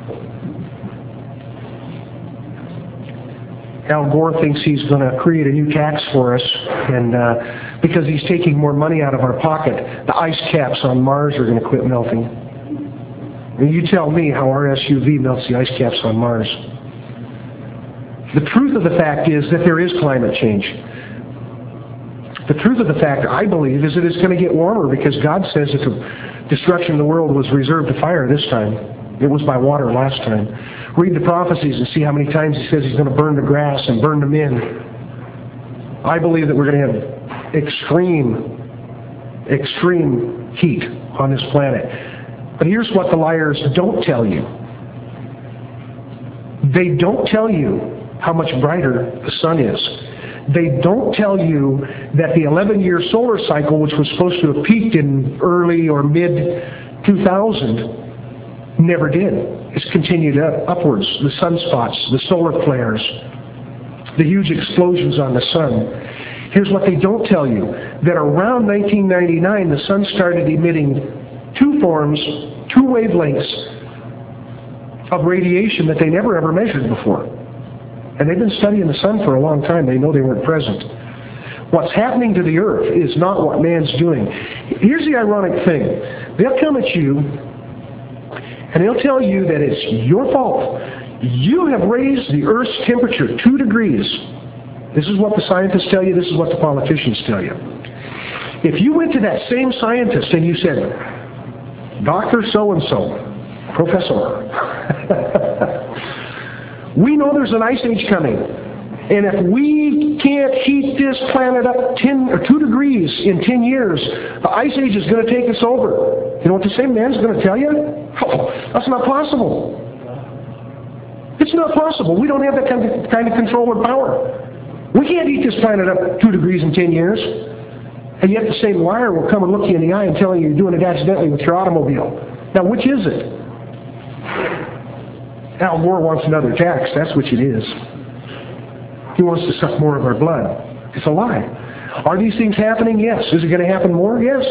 Al Gore thinks he's going to create a new tax for us, and because he's taking more money out of our pocket, the ice caps on Mars are going to quit melting. And you tell me how our SUV melts the ice caps on Mars. The truth of the fact is that there is climate change. The truth of the fact, I believe, is that it's going to get warmer because God says that the destruction of the world was reserved to fire this time. It was by water last time. Read the prophecies and see how many times he says he's going to burn the grass and burn the men. I believe that we're going to have extreme heat on this planet. But here's what the liars don't tell you. They don't tell you how much brighter the sun is. They don't tell you that the 11-year solar cycle, which was supposed to have peaked in early or mid-2000, never did. It's continued upwards. The sunspots, the solar flares, the huge explosions on the sun. Here's what they don't tell you. That around 1999, the sun started emitting two wavelengths of radiation that they never ever measured before. And they've been studying the sun for a long time. They know they weren't present. What's happening to the earth is not what man's doing. Here's the ironic thing. They'll come at you and they'll tell you that it's your fault. You have raised the Earth's temperature 2 degrees. This is what the scientists tell you. This is what the politicians tell you. If you went to that same scientist and you said, Dr. So-and-so, Professor, we know there's an ice age coming. And if we can't heat this planet up 10 or 2 degrees in 10 years, the ice age is going to take us over. You know what the same man's going to tell you? Oh, that's not possible. It's not possible. We don't have that kind of control or power. We can't heat this planet up 2 degrees in 10 years. And yet the same liar will come and look you in the eye and tell you you're doing it accidentally with your automobile. Now, which is it? Al Gore wants another tax. That's which it is. He wants to suck more of our blood. It's a lie. Are these things happening? Yes. Is it going to happen more? Yes.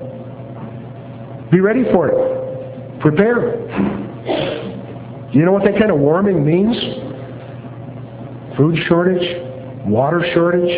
Be ready for it. Prepare. You know what that kind of warming means? Food shortage, water shortage,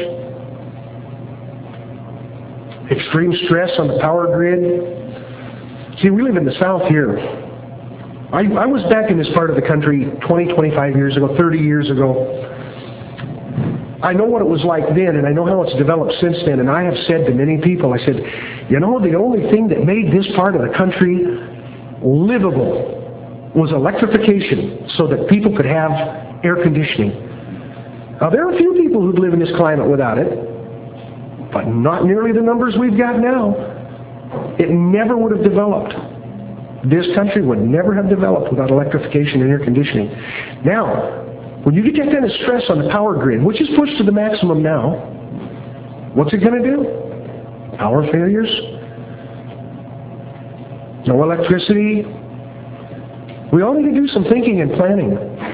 extreme stress on the power grid. See, we live in the South here. I was back in this part of the country 20, 25 years ago, 30 years ago. I know what it was like then, and I know how it's developed since then, and I have said to many people, I said, you know, the only thing that made this part of the country livable was electrification, so that people could have air conditioning. Now, there are a few people who'd live in this climate without it, but not nearly the numbers we've got now. It never would have developed. This country would never have developed without electrification and air conditioning. Now, when you get that kind of stress on the power grid, which is pushed to the maximum now, what's it going to do? Power failures? No electricity? We all need to do some thinking and planning.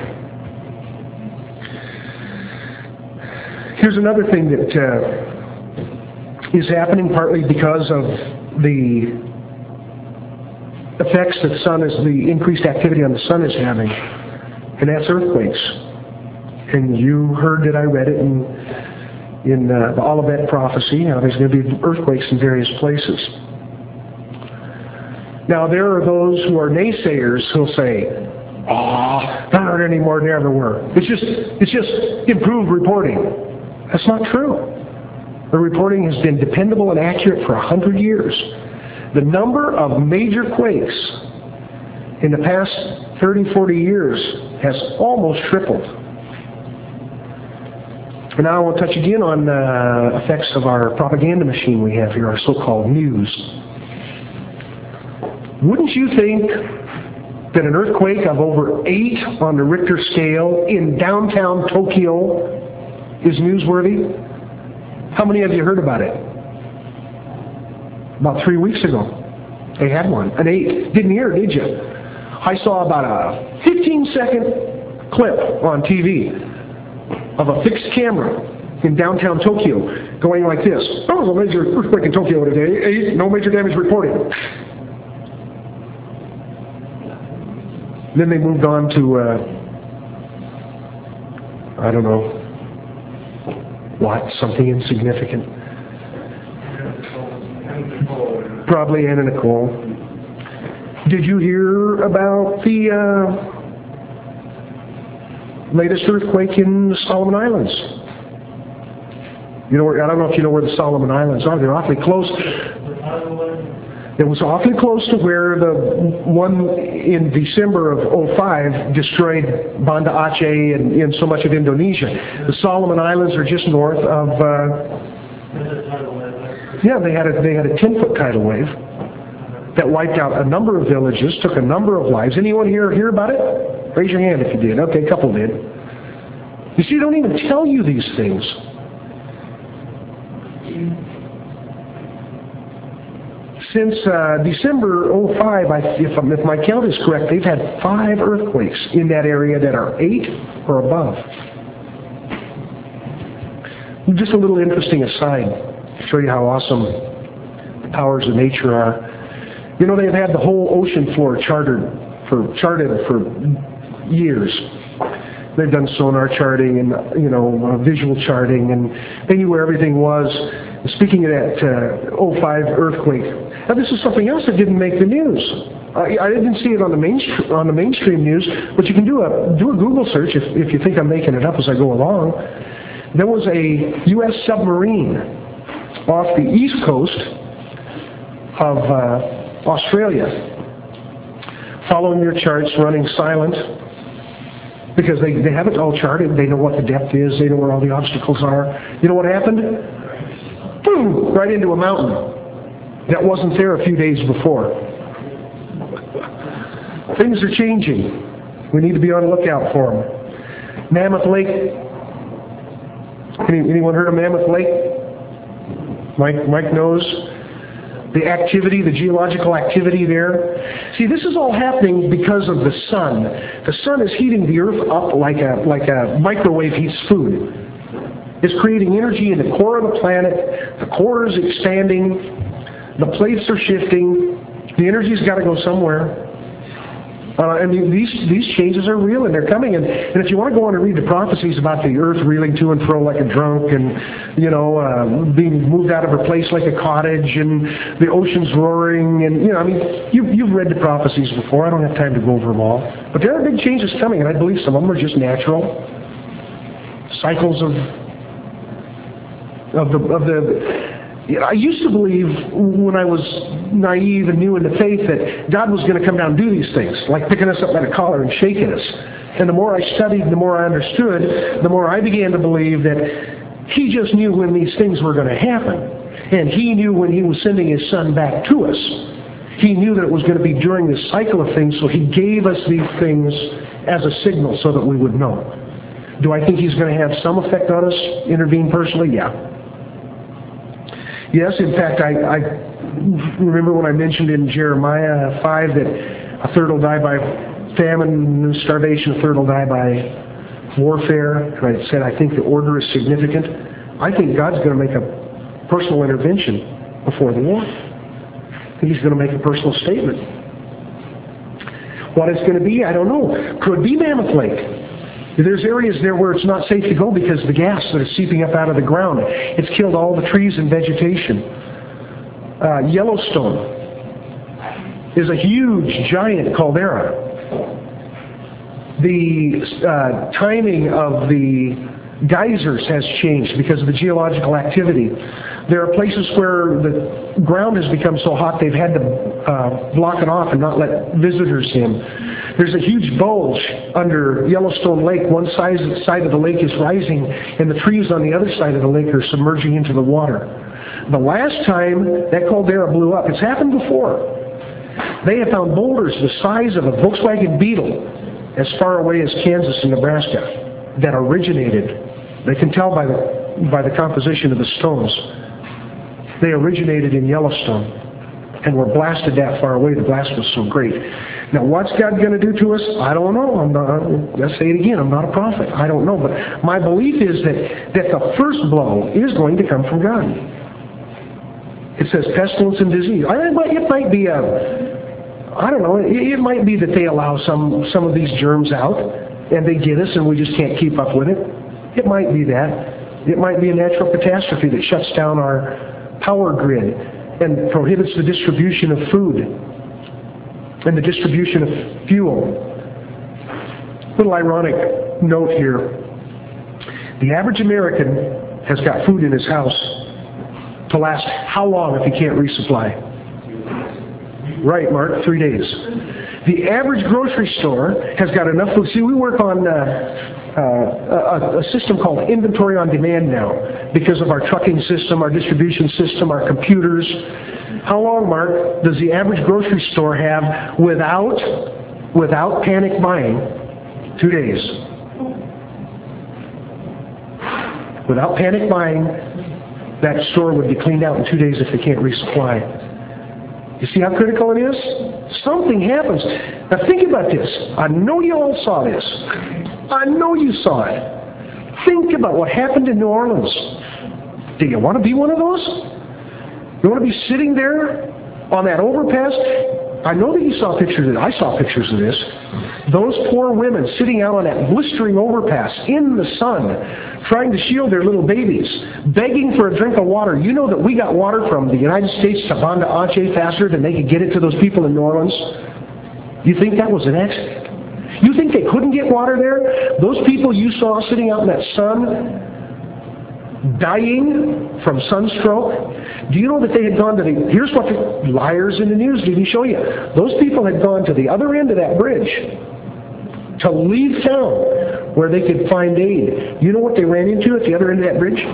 Here's another thing that is happening partly because of the effects that the increased activity on the sun is having, and that's earthquakes. And you heard that I read it in the Olivet prophecy. Now there's going to be earthquakes in various places. Now there are those who are naysayers who'll say, there aren't any more than there ever were. It's just improved reporting. That's not true. The reporting has been dependable and accurate for 100 years. The number of major quakes in the past 30, 40 years has almost tripled. And now I want to touch again on the effects of our propaganda machine we have here, our so-called news. Wouldn't you think that an earthquake of over 8 on the Richter scale in downtown Tokyo is newsworthy? How many of you heard about it? About 3 weeks ago, they had one, an 8. Didn't hear it, did you? I saw about a 15-second clip on TV of a fixed camera in downtown Tokyo, going like this. There was a major earthquake in Tokyo today. No major damage reported. Then they moved on to, I don't know, what? Something insignificant. Probably Anna Nicole. Did you hear about the latest earthquake in the Solomon Islands? You know, I don't know if you know where the Solomon Islands are. They're awfully close. It was awfully close to where the one in December of 2005 destroyed Banda Aceh and so much of Indonesia. The Solomon Islands are just north of. They had a 10-foot tidal wave that wiped out a number of villages, took a number of lives. Anyone here hear about it? Raise your hand if you did. Okay, a couple did. You see, they don't even tell you these things. Since December 2005, if my count is correct, they've had 5 earthquakes in that area that are 8 or above. Just a little interesting aside to show you how awesome the powers of nature are. You know, they've had the whole ocean floor charted for years. They've done sonar charting and, visual charting, and they knew where everything was. Speaking of that 2005 earthquake, now this is something else that didn't make the news. I didn't see it on the mainstream news, but you can do a Google search if you think I'm making it up as I go along. There was a U.S. submarine off the east coast of Australia, following their charts, running silent, because they have it all charted. They know what the depth is. They know where all the obstacles are. You know what happened? Boom! Right into a mountain that wasn't there a few days before. Things are changing. We need to be on the lookout for them. Mammoth Lake. Anyone heard of Mammoth Lake? Mike knows. The activity, the geological activity there. See, this is all happening because of the sun. The sun is heating the earth up like a microwave heats food. It's creating energy in the core of the planet. The core is expanding. The plates are shifting. The energy's got to go somewhere. These changes are real, and they're coming. And if you want to go on and read the prophecies about the earth reeling to and fro like a drunk, and being moved out of her place like a cottage, and the oceans roaring, and you've read the prophecies before. I don't have time to go over them all, but there are big changes coming, and I believe some of them are just natural cycles of the. I used to believe, when I was naive and new in the faith, that God was going to come down and do these things, like picking us up by the collar and shaking us. And the more I studied, the more I understood, the more I began to believe that He just knew when these things were going to happen. And He knew when He was sending His Son back to us. He knew that it was going to be during this cycle of things, so He gave us these things as a signal so that we would know. Do I think He's going to have some effect on us, intervene personally? Yeah. Yes, in fact, I remember when I mentioned in Jeremiah 5 that a third will die by famine and starvation, a third will die by warfare. And I said, I think the order is significant. I think God's going to make a personal intervention before the war. I think He's going to make a personal statement. What it's going to be, I don't know. Could be Mammoth Lake. There's areas there where it's not safe to go because of the gas that is seeping up out of the ground. It's killed all the trees and vegetation. Yellowstone is a huge, giant caldera. The timing of the geysers has changed because of the geological activity. There are places where the ground has become so hot they've had to block it off and not let visitors in. There's a huge bulge under Yellowstone Lake. One side of the lake is rising, and the trees on the other side of the lake are submerging into the water. The last time that caldera blew up, it's happened before. They have found boulders the size of a Volkswagen Beetle as far away as Kansas and Nebraska that originated. They can tell by the composition of the stones. They originated in Yellowstone. And we're blasted that far away. The blast was so great. Now, what's God going to do to us? I don't know. Let's say it again. I'm not a prophet. I don't know. But my belief is that the first blow is going to come from God. It says pestilence and disease. It might be I don't know. It might be that they allow some of these germs out and they get us and we just can't keep up with it. It might be that. It might be a natural catastrophe that shuts down our power grid and prohibits the distribution of food and the distribution of fuel. Little ironic note here. The average American has got food in his house to last how long if he can't resupply? Right, Mark, 3 days. The average grocery store has got enough food. See, we work on a system called inventory on demand now because of our trucking system, our distribution system, our computers. How long, Mark, does the average grocery store have without panic buying? 2 days. Without panic buying, that store would be cleaned out in 2 days if they can't resupply. You see how critical it is? Something happens. Now think about this. I know you all saw this. I know you saw it. Think about what happened in New Orleans. Do you want to be one of those? You want to be sitting there on that overpass? I know that you saw pictures of it. I saw pictures of this. Those poor women sitting out on that blistering overpass in the sun, trying to shield their little babies, begging for a drink of water. You know that we got water from the United States to Banda Aceh faster than they could get it to those people in New Orleans? You think that was an accident? You think they couldn't get water there? Those people you saw sitting out in that sun, dying from sunstroke, do you know that they had gone to here's what the liars in the news didn't show you. Those people had gone to the other end of that bridge to leave town where they could find aid. You know what they ran into at the other end of that bridge?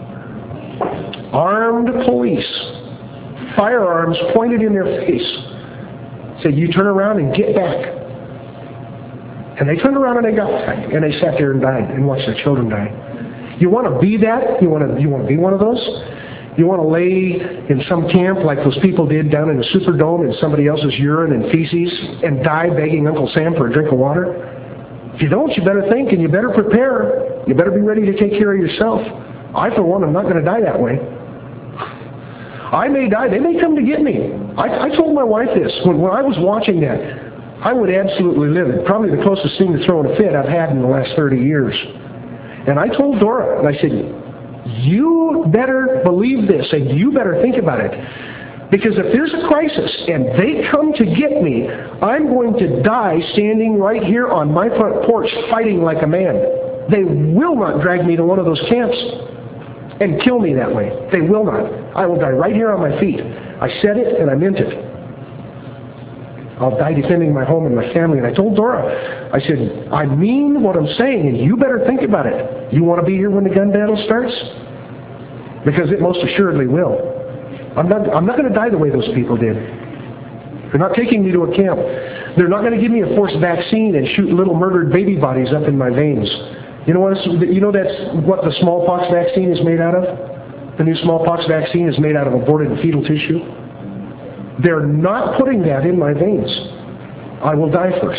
Armed police. Firearms pointed in their face. Said, you turn around and get back. And they turned around and they got back. And they sat there and died and watched their children die. You want to be that? You want to be one of those? You want to lay in some camp like those people did down in the Superdome in somebody else's urine and feces and die begging Uncle Sam for a drink of water? If you don't, you better think and you better prepare. You better be ready to take care of yourself. I, for one, am not going to die that way. I may die. They may come to get me. I told my wife this. When I was watching that, I would absolutely live it. Probably the closest thing to throwing a fit I've had in the last 30 years. And I told Dora, and I said, you better believe this, and you better think about it. Because if there's a crisis and they come to get me, I'm going to die standing right here on my front porch fighting like a man. They will not drag me to one of those camps and kill me that way. They will not. I will die right here on my feet. I said it and I meant it. I'll die defending my home and my family. And I told Dora, I said, I mean what I'm saying, and you better think about it. You want to be here when the gun battle starts? Because it most assuredly will. I'm not going to die the way those people did. They're not taking me to a camp. They're not going to give me a forced vaccine and shoot little murdered baby bodies up in my veins. You know that's what the smallpox vaccine is made out of? The new smallpox vaccine is made out of aborted fetal tissue. They're not putting that in my veins. I will die first.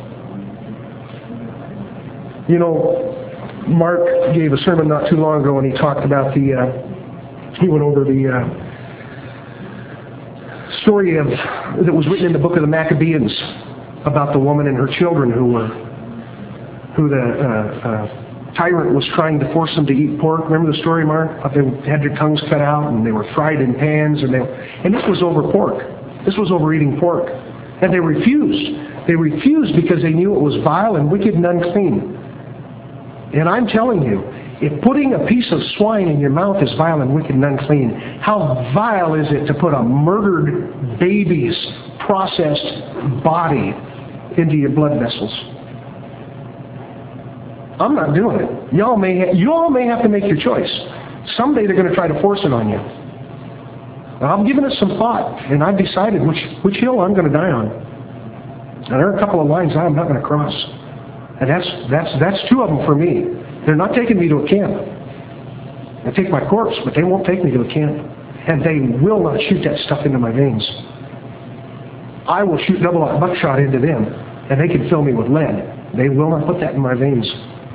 You know, Mark gave a sermon not too long ago and he talked about he went over the story that was written in the book of the Maccabees about the woman and her children who the tyrant was trying to force them to eat pork. Remember the story, Mark? They had their tongues cut out and they were fried in pans and this was over pork. This was over eating pork. And they refused. They refused because they knew it was vile and wicked and unclean. And I'm telling you, if putting a piece of swine in your mouth is vile and wicked and unclean, how vile is it to put a murdered baby's processed body into your blood vessels? I'm not doing it. You all may have to make your choice. Someday they're going to try to force it on you. And I've given it some thought, and I've decided which hill I'm going to die on. And there are a couple of lines I'm not going to cross. And that's two of them for me. They're not taking me to a camp. They take my corpse, but they won't take me to a camp. And they will not shoot that stuff into my veins. I will shoot double buckshot into them, and they can fill me with lead. They will not put that in my veins.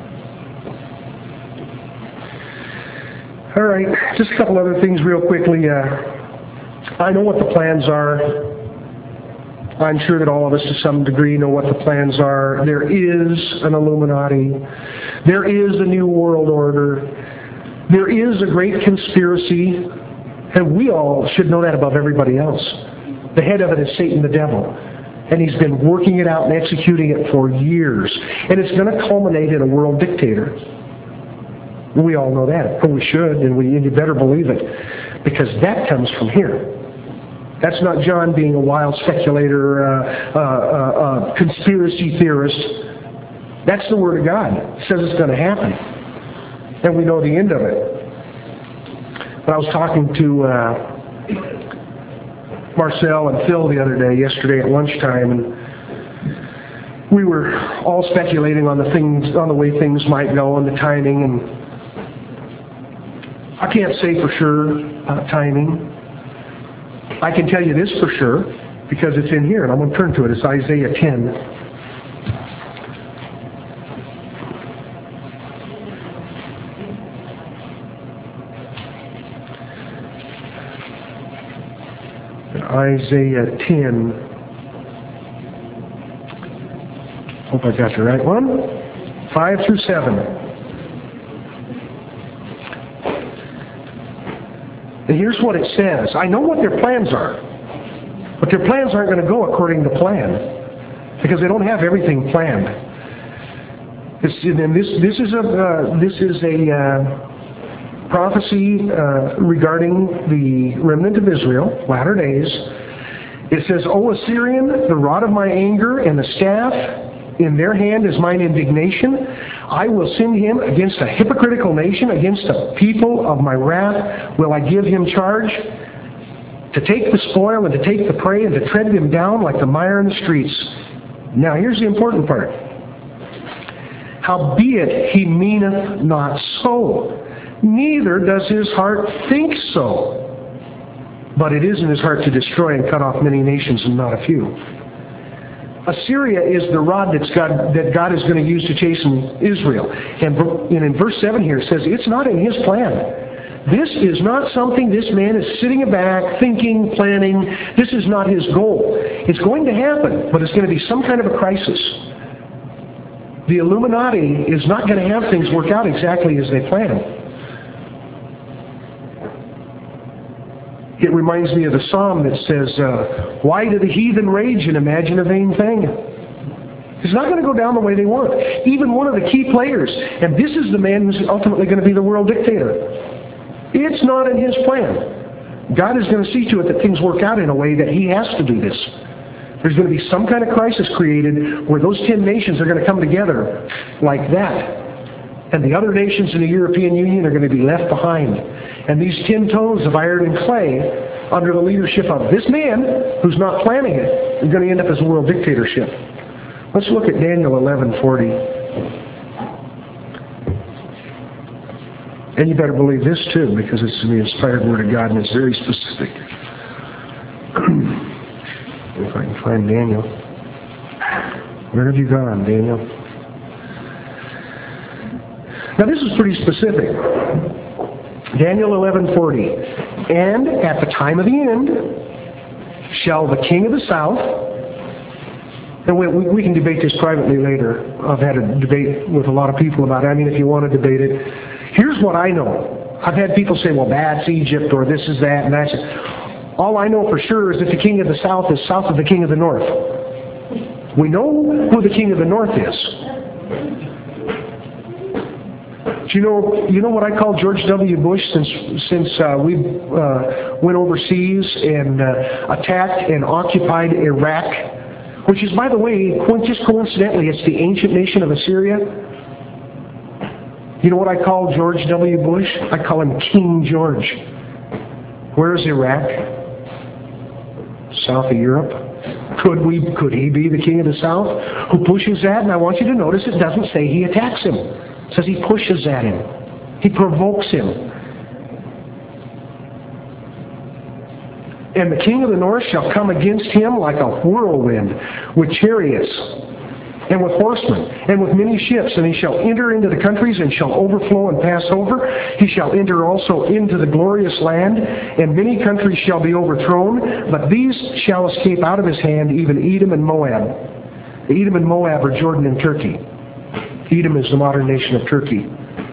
All right, just a couple other things real quickly. I know what the plans are. I'm sure that all of us to some degree know what the plans are. There is an Illuminati. There is a New World Order. There is a great conspiracy, and we all should know that above everybody else. The head of it is Satan the devil, and he's been working it out and executing it for years, and it's going to culminate in a world dictator. We all know that, or we should, and you better believe it, because that comes from here. That's not John being a wild speculator, conspiracy theorist. That's the Word of God. It says it's going to happen. And we know the end of it. But I was talking to Marcel and Phil yesterday at lunchtime, and we were all speculating on the way things might go and the timing, and I can't say for sure timing. I can tell you this for sure, because it's in here, and I'm going to turn to it. It's Isaiah 10. Isaiah 10. Hope I got the right one. 5 through 7. And here's what it says. I know what their plans are, but their plans aren't going to go according to plan, because they don't have everything planned. This is a prophecy regarding the remnant of Israel, latter days. It says, O Assyrian, the rod of my anger and the staff in their hand is mine indignation. I will send him against a hypocritical nation, against a people of my wrath. Will I give him charge to take the spoil and to take the prey and to tread them down like the mire in the streets. Now here's the important part. Howbeit he meaneth not so, neither does his heart think so. But it is in his heart to destroy and cut off many nations and not a few. Assyria is the rod that God is going to use to chasten Israel. And in verse 7 here it says, it's not in his plan. This is not something this man is sitting back, thinking, planning. This is not his goal. It's going to happen, but it's going to be some kind of a crisis. The Illuminati is not going to have things work out exactly as they plan. It reminds me of the psalm that says, why do the heathen rage and imagine a vain thing? It's not going to go down the way they want. Even one of the key players, and this is the man who's ultimately going to be the world dictator. It's not in his plan. God is going to see to it that things work out in a way that he has to do this. There's going to be some kind of crisis created where those 10 nations are going to come together like that. And the other nations in the European Union are going to be left behind. And these 10 toes of iron and clay, under the leadership of this man, who's not planning it, are going to end up as a world dictatorship. Let's look at Daniel 11:40. And you better believe this too, because it's the inspired Word of God and it's very specific. If I can find Daniel. Where have you gone, Daniel? Now this is pretty specific. Daniel 11:40. And at the time of the end shall the king of the south, and we can debate this privately later. I've had a debate with a lot of people about it. I mean, if you want to debate it. Here's what I know. I've had people say, well, that's Egypt, or this is that, and that's it. All I know for sure is that the king of the south is south of the king of the north. We know who the king of the north is. Do you know what I call George W. Bush since we went overseas and attacked and occupied Iraq, which is, by the way, just coincidentally, it's the ancient nation of Assyria. You know what I call George W. Bush? I call him King George. Where is Iraq? South of Europe. Could he be the king of the south who pushes that? And I want you to notice it doesn't say he attacks him. It says he pushes at him. He provokes him. And the king of the north shall come against him like a whirlwind, with chariots, and with horsemen, and with many ships, and he shall enter into the countries, and shall overflow and pass over. He shall enter also into the glorious land, and many countries shall be overthrown, but these shall escape out of his hand, even Edom and Moab. Edom and Moab are Jordan and Turkey. Edom is the modern nation of Turkey.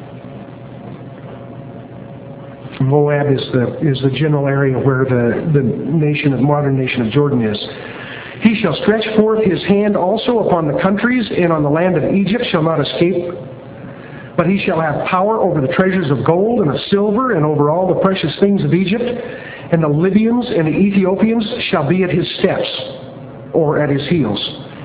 Moab is the general area where the modern nation of Jordan is. He shall stretch forth his hand also upon the countries, and on the land of Egypt shall not escape. But he shall have power over the treasures of gold and of silver, and over all the precious things of Egypt. And the Libyans and the Ethiopians shall be at his steps, or at his heels.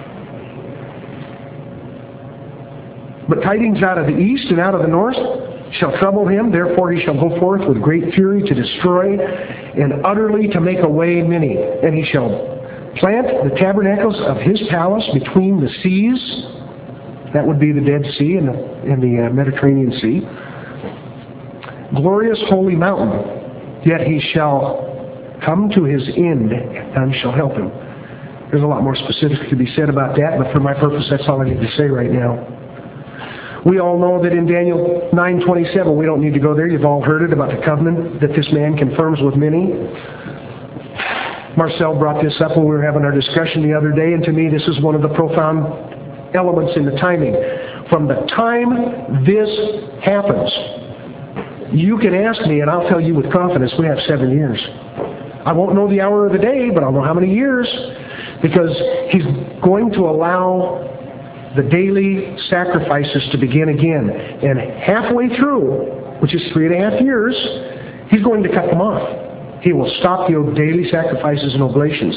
But tidings out of the east and out of the north shall trouble him. Therefore he shall go forth with great fury to destroy, and utterly to make away many. And he shall plant the tabernacles of his palace between the seas. That would be the Dead Sea and the Mediterranean Sea. Glorious holy mountain. Yet he shall come to his end, and none shall help him. There's a lot more specifics to be said about that, but for my purpose, that's all I need to say right now. We all know that in Daniel 9:27, we don't need to go there. You've all heard it about the covenant that this man confirms with many. Marcel brought this up when we were having our discussion the other day, and to me this is one of the profound elements in the timing. From the time this happens, you can ask me and I'll tell you with confidence we have 7 years. I won't know the hour or the day, but I'll know how many years, because he's going to allow the daily sacrifices to begin again. And halfway through, which is 3.5 years, he's going to cut them off. He will stop the daily sacrifices and oblations.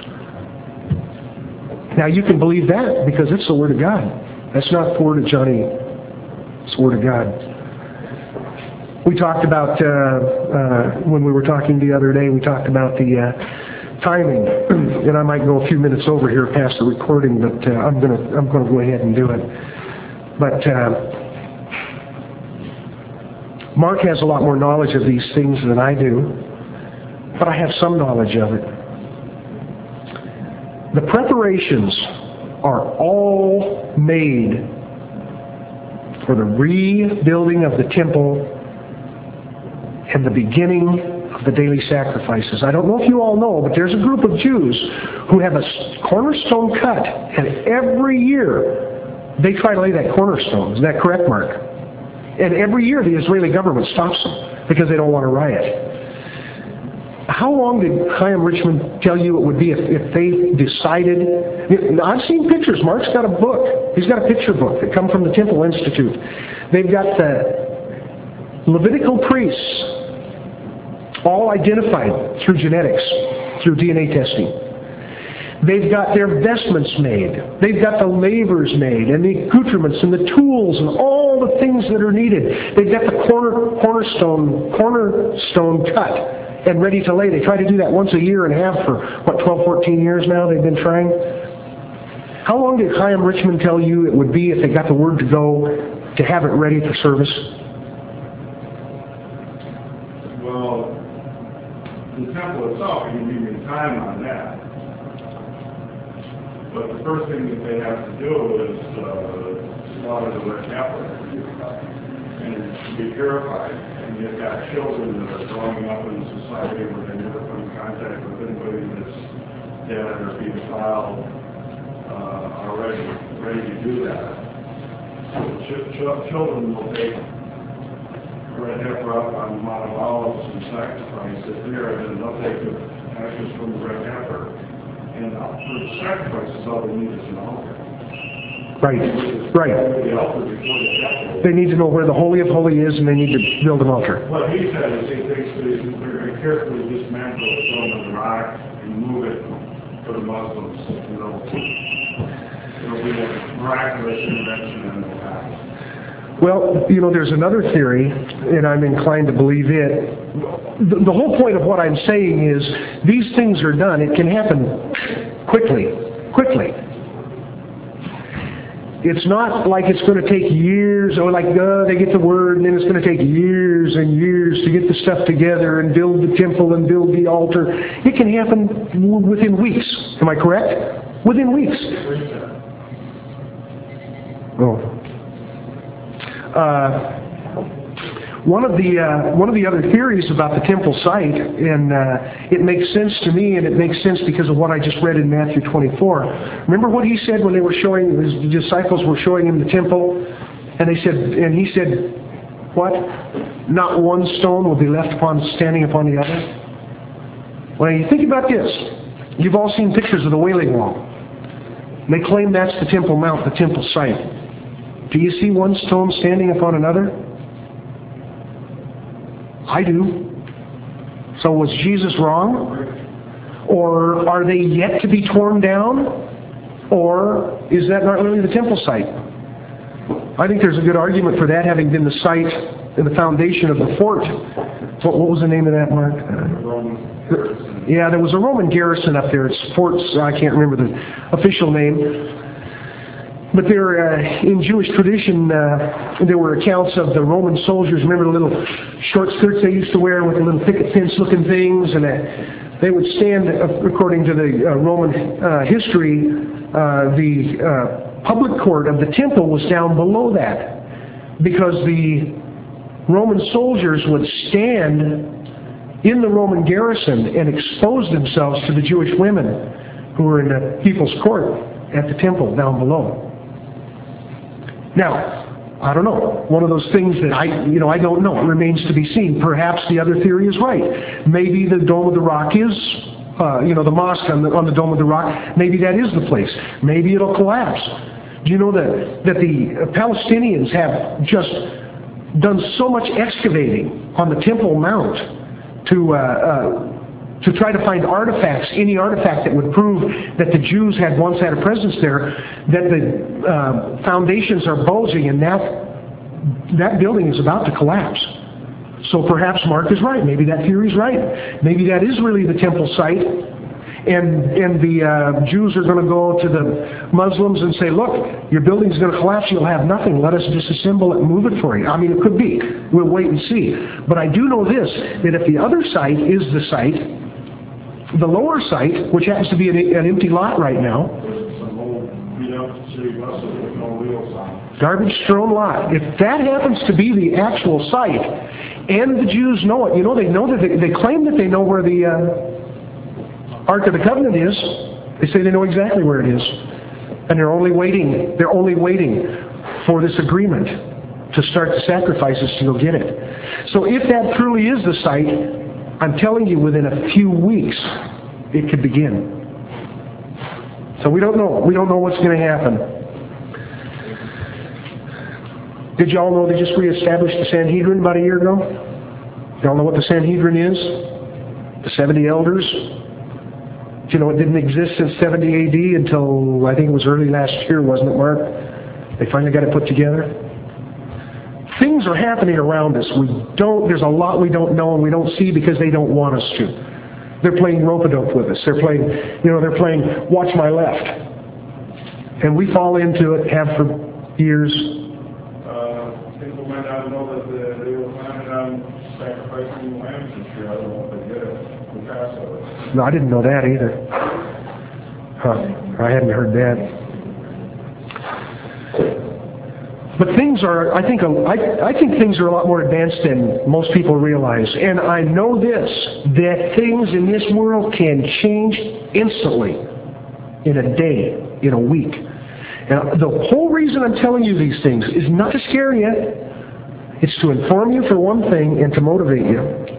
Now you can believe that because it's the Word of God. That's not the Word of Johnny. It's the Word of God. We talked about, when we were talking the other day, we talked about the timing. And I might go a few minutes over here past the recording, but I'm going to go ahead and do it. But Mark has a lot more knowledge of these things than I do. But I have some knowledge of it. The preparations are all made for the rebuilding of the temple and the beginning of the daily sacrifices. I don't know if you all know, but there's a group of Jews who have a cornerstone cut, and every year they try to lay that cornerstone. Is that correct, Mark? And every year the Israeli government stops them because they don't want to riot. How long did Chaim Richmond tell you it would be if they decided? I've seen pictures. Mark's got a book. He's got a picture book that come from the Temple Institute. They've got the Levitical priests all identified through genetics, through DNA testing. They've got their vestments made. They've got the lavers made, and the accoutrements, and the tools, and all the things that are needed. They've got the cornerstone cut and ready to lay. They try to do that once a year and a half for, 12, 14 years now they've been trying. How long did Chaim Richmond tell you it would be if they got the word to go to have it ready for service? Well, the temple itself, you give me time on that. But the first thing that they have to do is slaughter the red heifer and be purified. And you've got children that are growing up in a society where they never come in contact with anybody that's dead or pedophile, are ready to do that. So children will take a red heifer up on Mount of Olives and sacrifice it there, and then they'll take the ashes from the red heifer. And for the sacrifices, all they need is an altar. Right. The altar before the temple. They need to know where the Holy of Holies is, and they need to build an altar. What he said is he thinks they're going to carefully dismantle the stone of the rock and move it for the Muslims. It'll be a miraculous intervention in the past. Well, there's another theory, and I'm inclined to believe it. The whole point of what I'm saying is these things are done. It can happen quickly. It's not like it's going to take years, or like they get the word and then it's going to take years and years to get the stuff together and build the temple and build the altar. It can happen within weeks. Am I correct? Within weeks. Oh. One of the other theories about the temple site, and it makes sense to me, and it makes sense because of what I just read in Matthew 24. Remember what he said when they were showing, his disciples were showing him the temple, and he said, what? Not one stone will be left standing upon the other. Well, you think about this. You've all seen pictures of the Wailing Wall. They claim that's the Temple Mount, the temple site. Do you see one stone standing upon another? I do. So was Jesus wrong? Or are they yet to be torn down? Or is that not really the temple site? I think there's a good argument for that, having been the site and the foundation of the fort. What was the name of that, Mark? Yeah, there was a Roman garrison up there. It's forts, I can't remember the official name. But there, in Jewish tradition, there were accounts of the Roman soldiers. Remember the little short skirts they used to wear with the little picket fence-looking things? And they would stand, according to the Roman history, the public court of the temple was down below that. Because the Roman soldiers would stand in the Roman garrison and expose themselves to the Jewish women who were in the people's court at the temple down below. Now, I don't know. One of those things that I don't know. It remains to be seen. Perhaps the other theory is right. Maybe the Dome of the Rock is, the mosque on the Dome of the Rock, maybe that is the place. Maybe it'll collapse. Do you know that the Palestinians have just done so much excavating on the Temple Mount to try to find artifacts, any artifact that would prove that the Jews had once had a presence there, that the foundations are bulging and that building is about to collapse. So perhaps Mark is right. Maybe that theory is right. Maybe that is really the temple site, and the Jews are going to go to the Muslims and say, look, your building's going to collapse, you'll have nothing, let us disassemble it and move it for you. I mean, it could be. We'll wait and see. But I do know this, that if the other site is the site, the lower site, which happens to be an empty lot right now, garbage strewn lot. If that happens to be the actual site, and the Jews know it, they know that they claim that they know where the Ark of the Covenant is. They say they know exactly where it is, and they're only waiting. They're only waiting for this agreement to start the sacrifices to go get it. So if that truly is the site, I'm telling you, within a few weeks, it could begin. So we don't know. We don't know what's going to happen. Did y'all know they just reestablished the Sanhedrin about a year ago? Y'all know what the Sanhedrin is? The 70 elders? You know, it didn't exist since 70 AD until, I think it was early last year, wasn't it, Mark? They finally got it put together. Things are happening around us. There's a lot we don't know and we don't see because they don't want us to. They're playing rope-a-dope with us. They're playing watch my left. And we fall into it, have for years. People might not know that they were planning on sacrificing lambs this year. I don't know if they did it for Passover. No, I didn't know that either. I hadn't heard that. But things are, I think things are a lot more advanced than most people realize. And I know this, that things in this world can change instantly, in a day, in a week. And the whole reason I'm telling you these things is not to scare you. It's to inform you for one thing and to motivate you.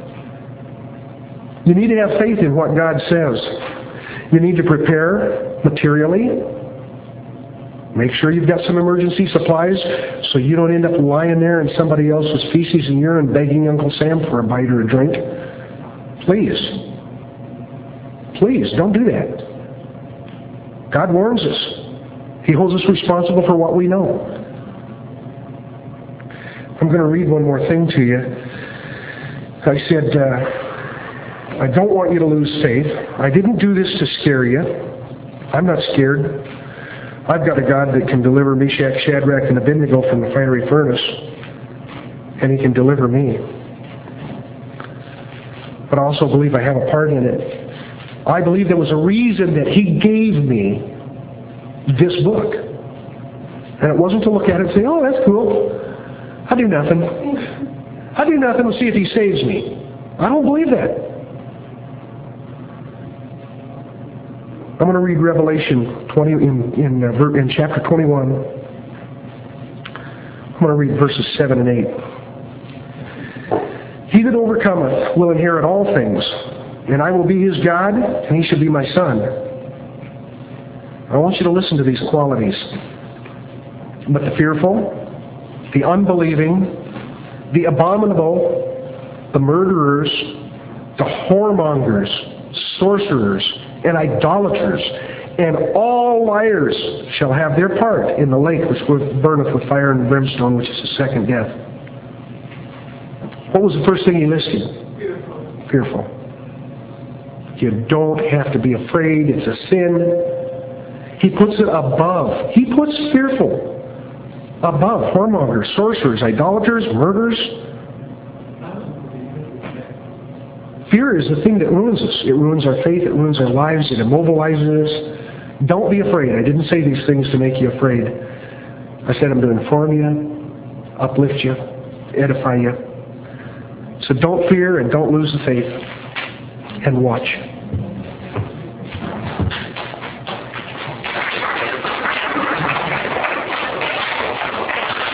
You need to have faith in what God says. You need to prepare materially. Make sure you've got some emergency supplies so you don't end up lying there in somebody else's feces and urine begging Uncle Sam for a bite or a drink. Please. Please, don't do that. God warns us. He holds us responsible for what we know. I'm going to read one more thing to you. I said, I don't want you to lose faith. I didn't do this to scare you. I'm not scared. I've got a God that can deliver Meshach, Shadrach, and Abednego from the fiery furnace, and He can deliver me. But I also believe I have a part in it. I believe there was a reason that He gave me this book. And it wasn't to look at it and say, oh, that's cool. I do nothing. I do nothing. We'll see if He saves me. I don't believe that. I'm going to read Revelation 20 in chapter 21. I'm going to read verses 7 and 8. He that overcometh will inherit all things, and I will be his God, and he shall be my son. I want you to listen to these qualities. But the fearful, the unbelieving, the abominable, the murderers, the whoremongers, sorcerers, and idolaters, and all liars shall have their part in the lake which burneth with fire and brimstone, which is the second death. What was the first thing He listed? Fearful. You don't have to be afraid. It's a sin. He puts it above. He puts fearful above whoremongers, sorcerers, idolaters, murderers. Fear is the thing that ruins us. It ruins our faith. It ruins our lives. It immobilizes us. Don't be afraid. I didn't say these things to make you afraid. I said I'm to inform you, uplift you, edify you. So don't fear and don't lose the faith. And watch.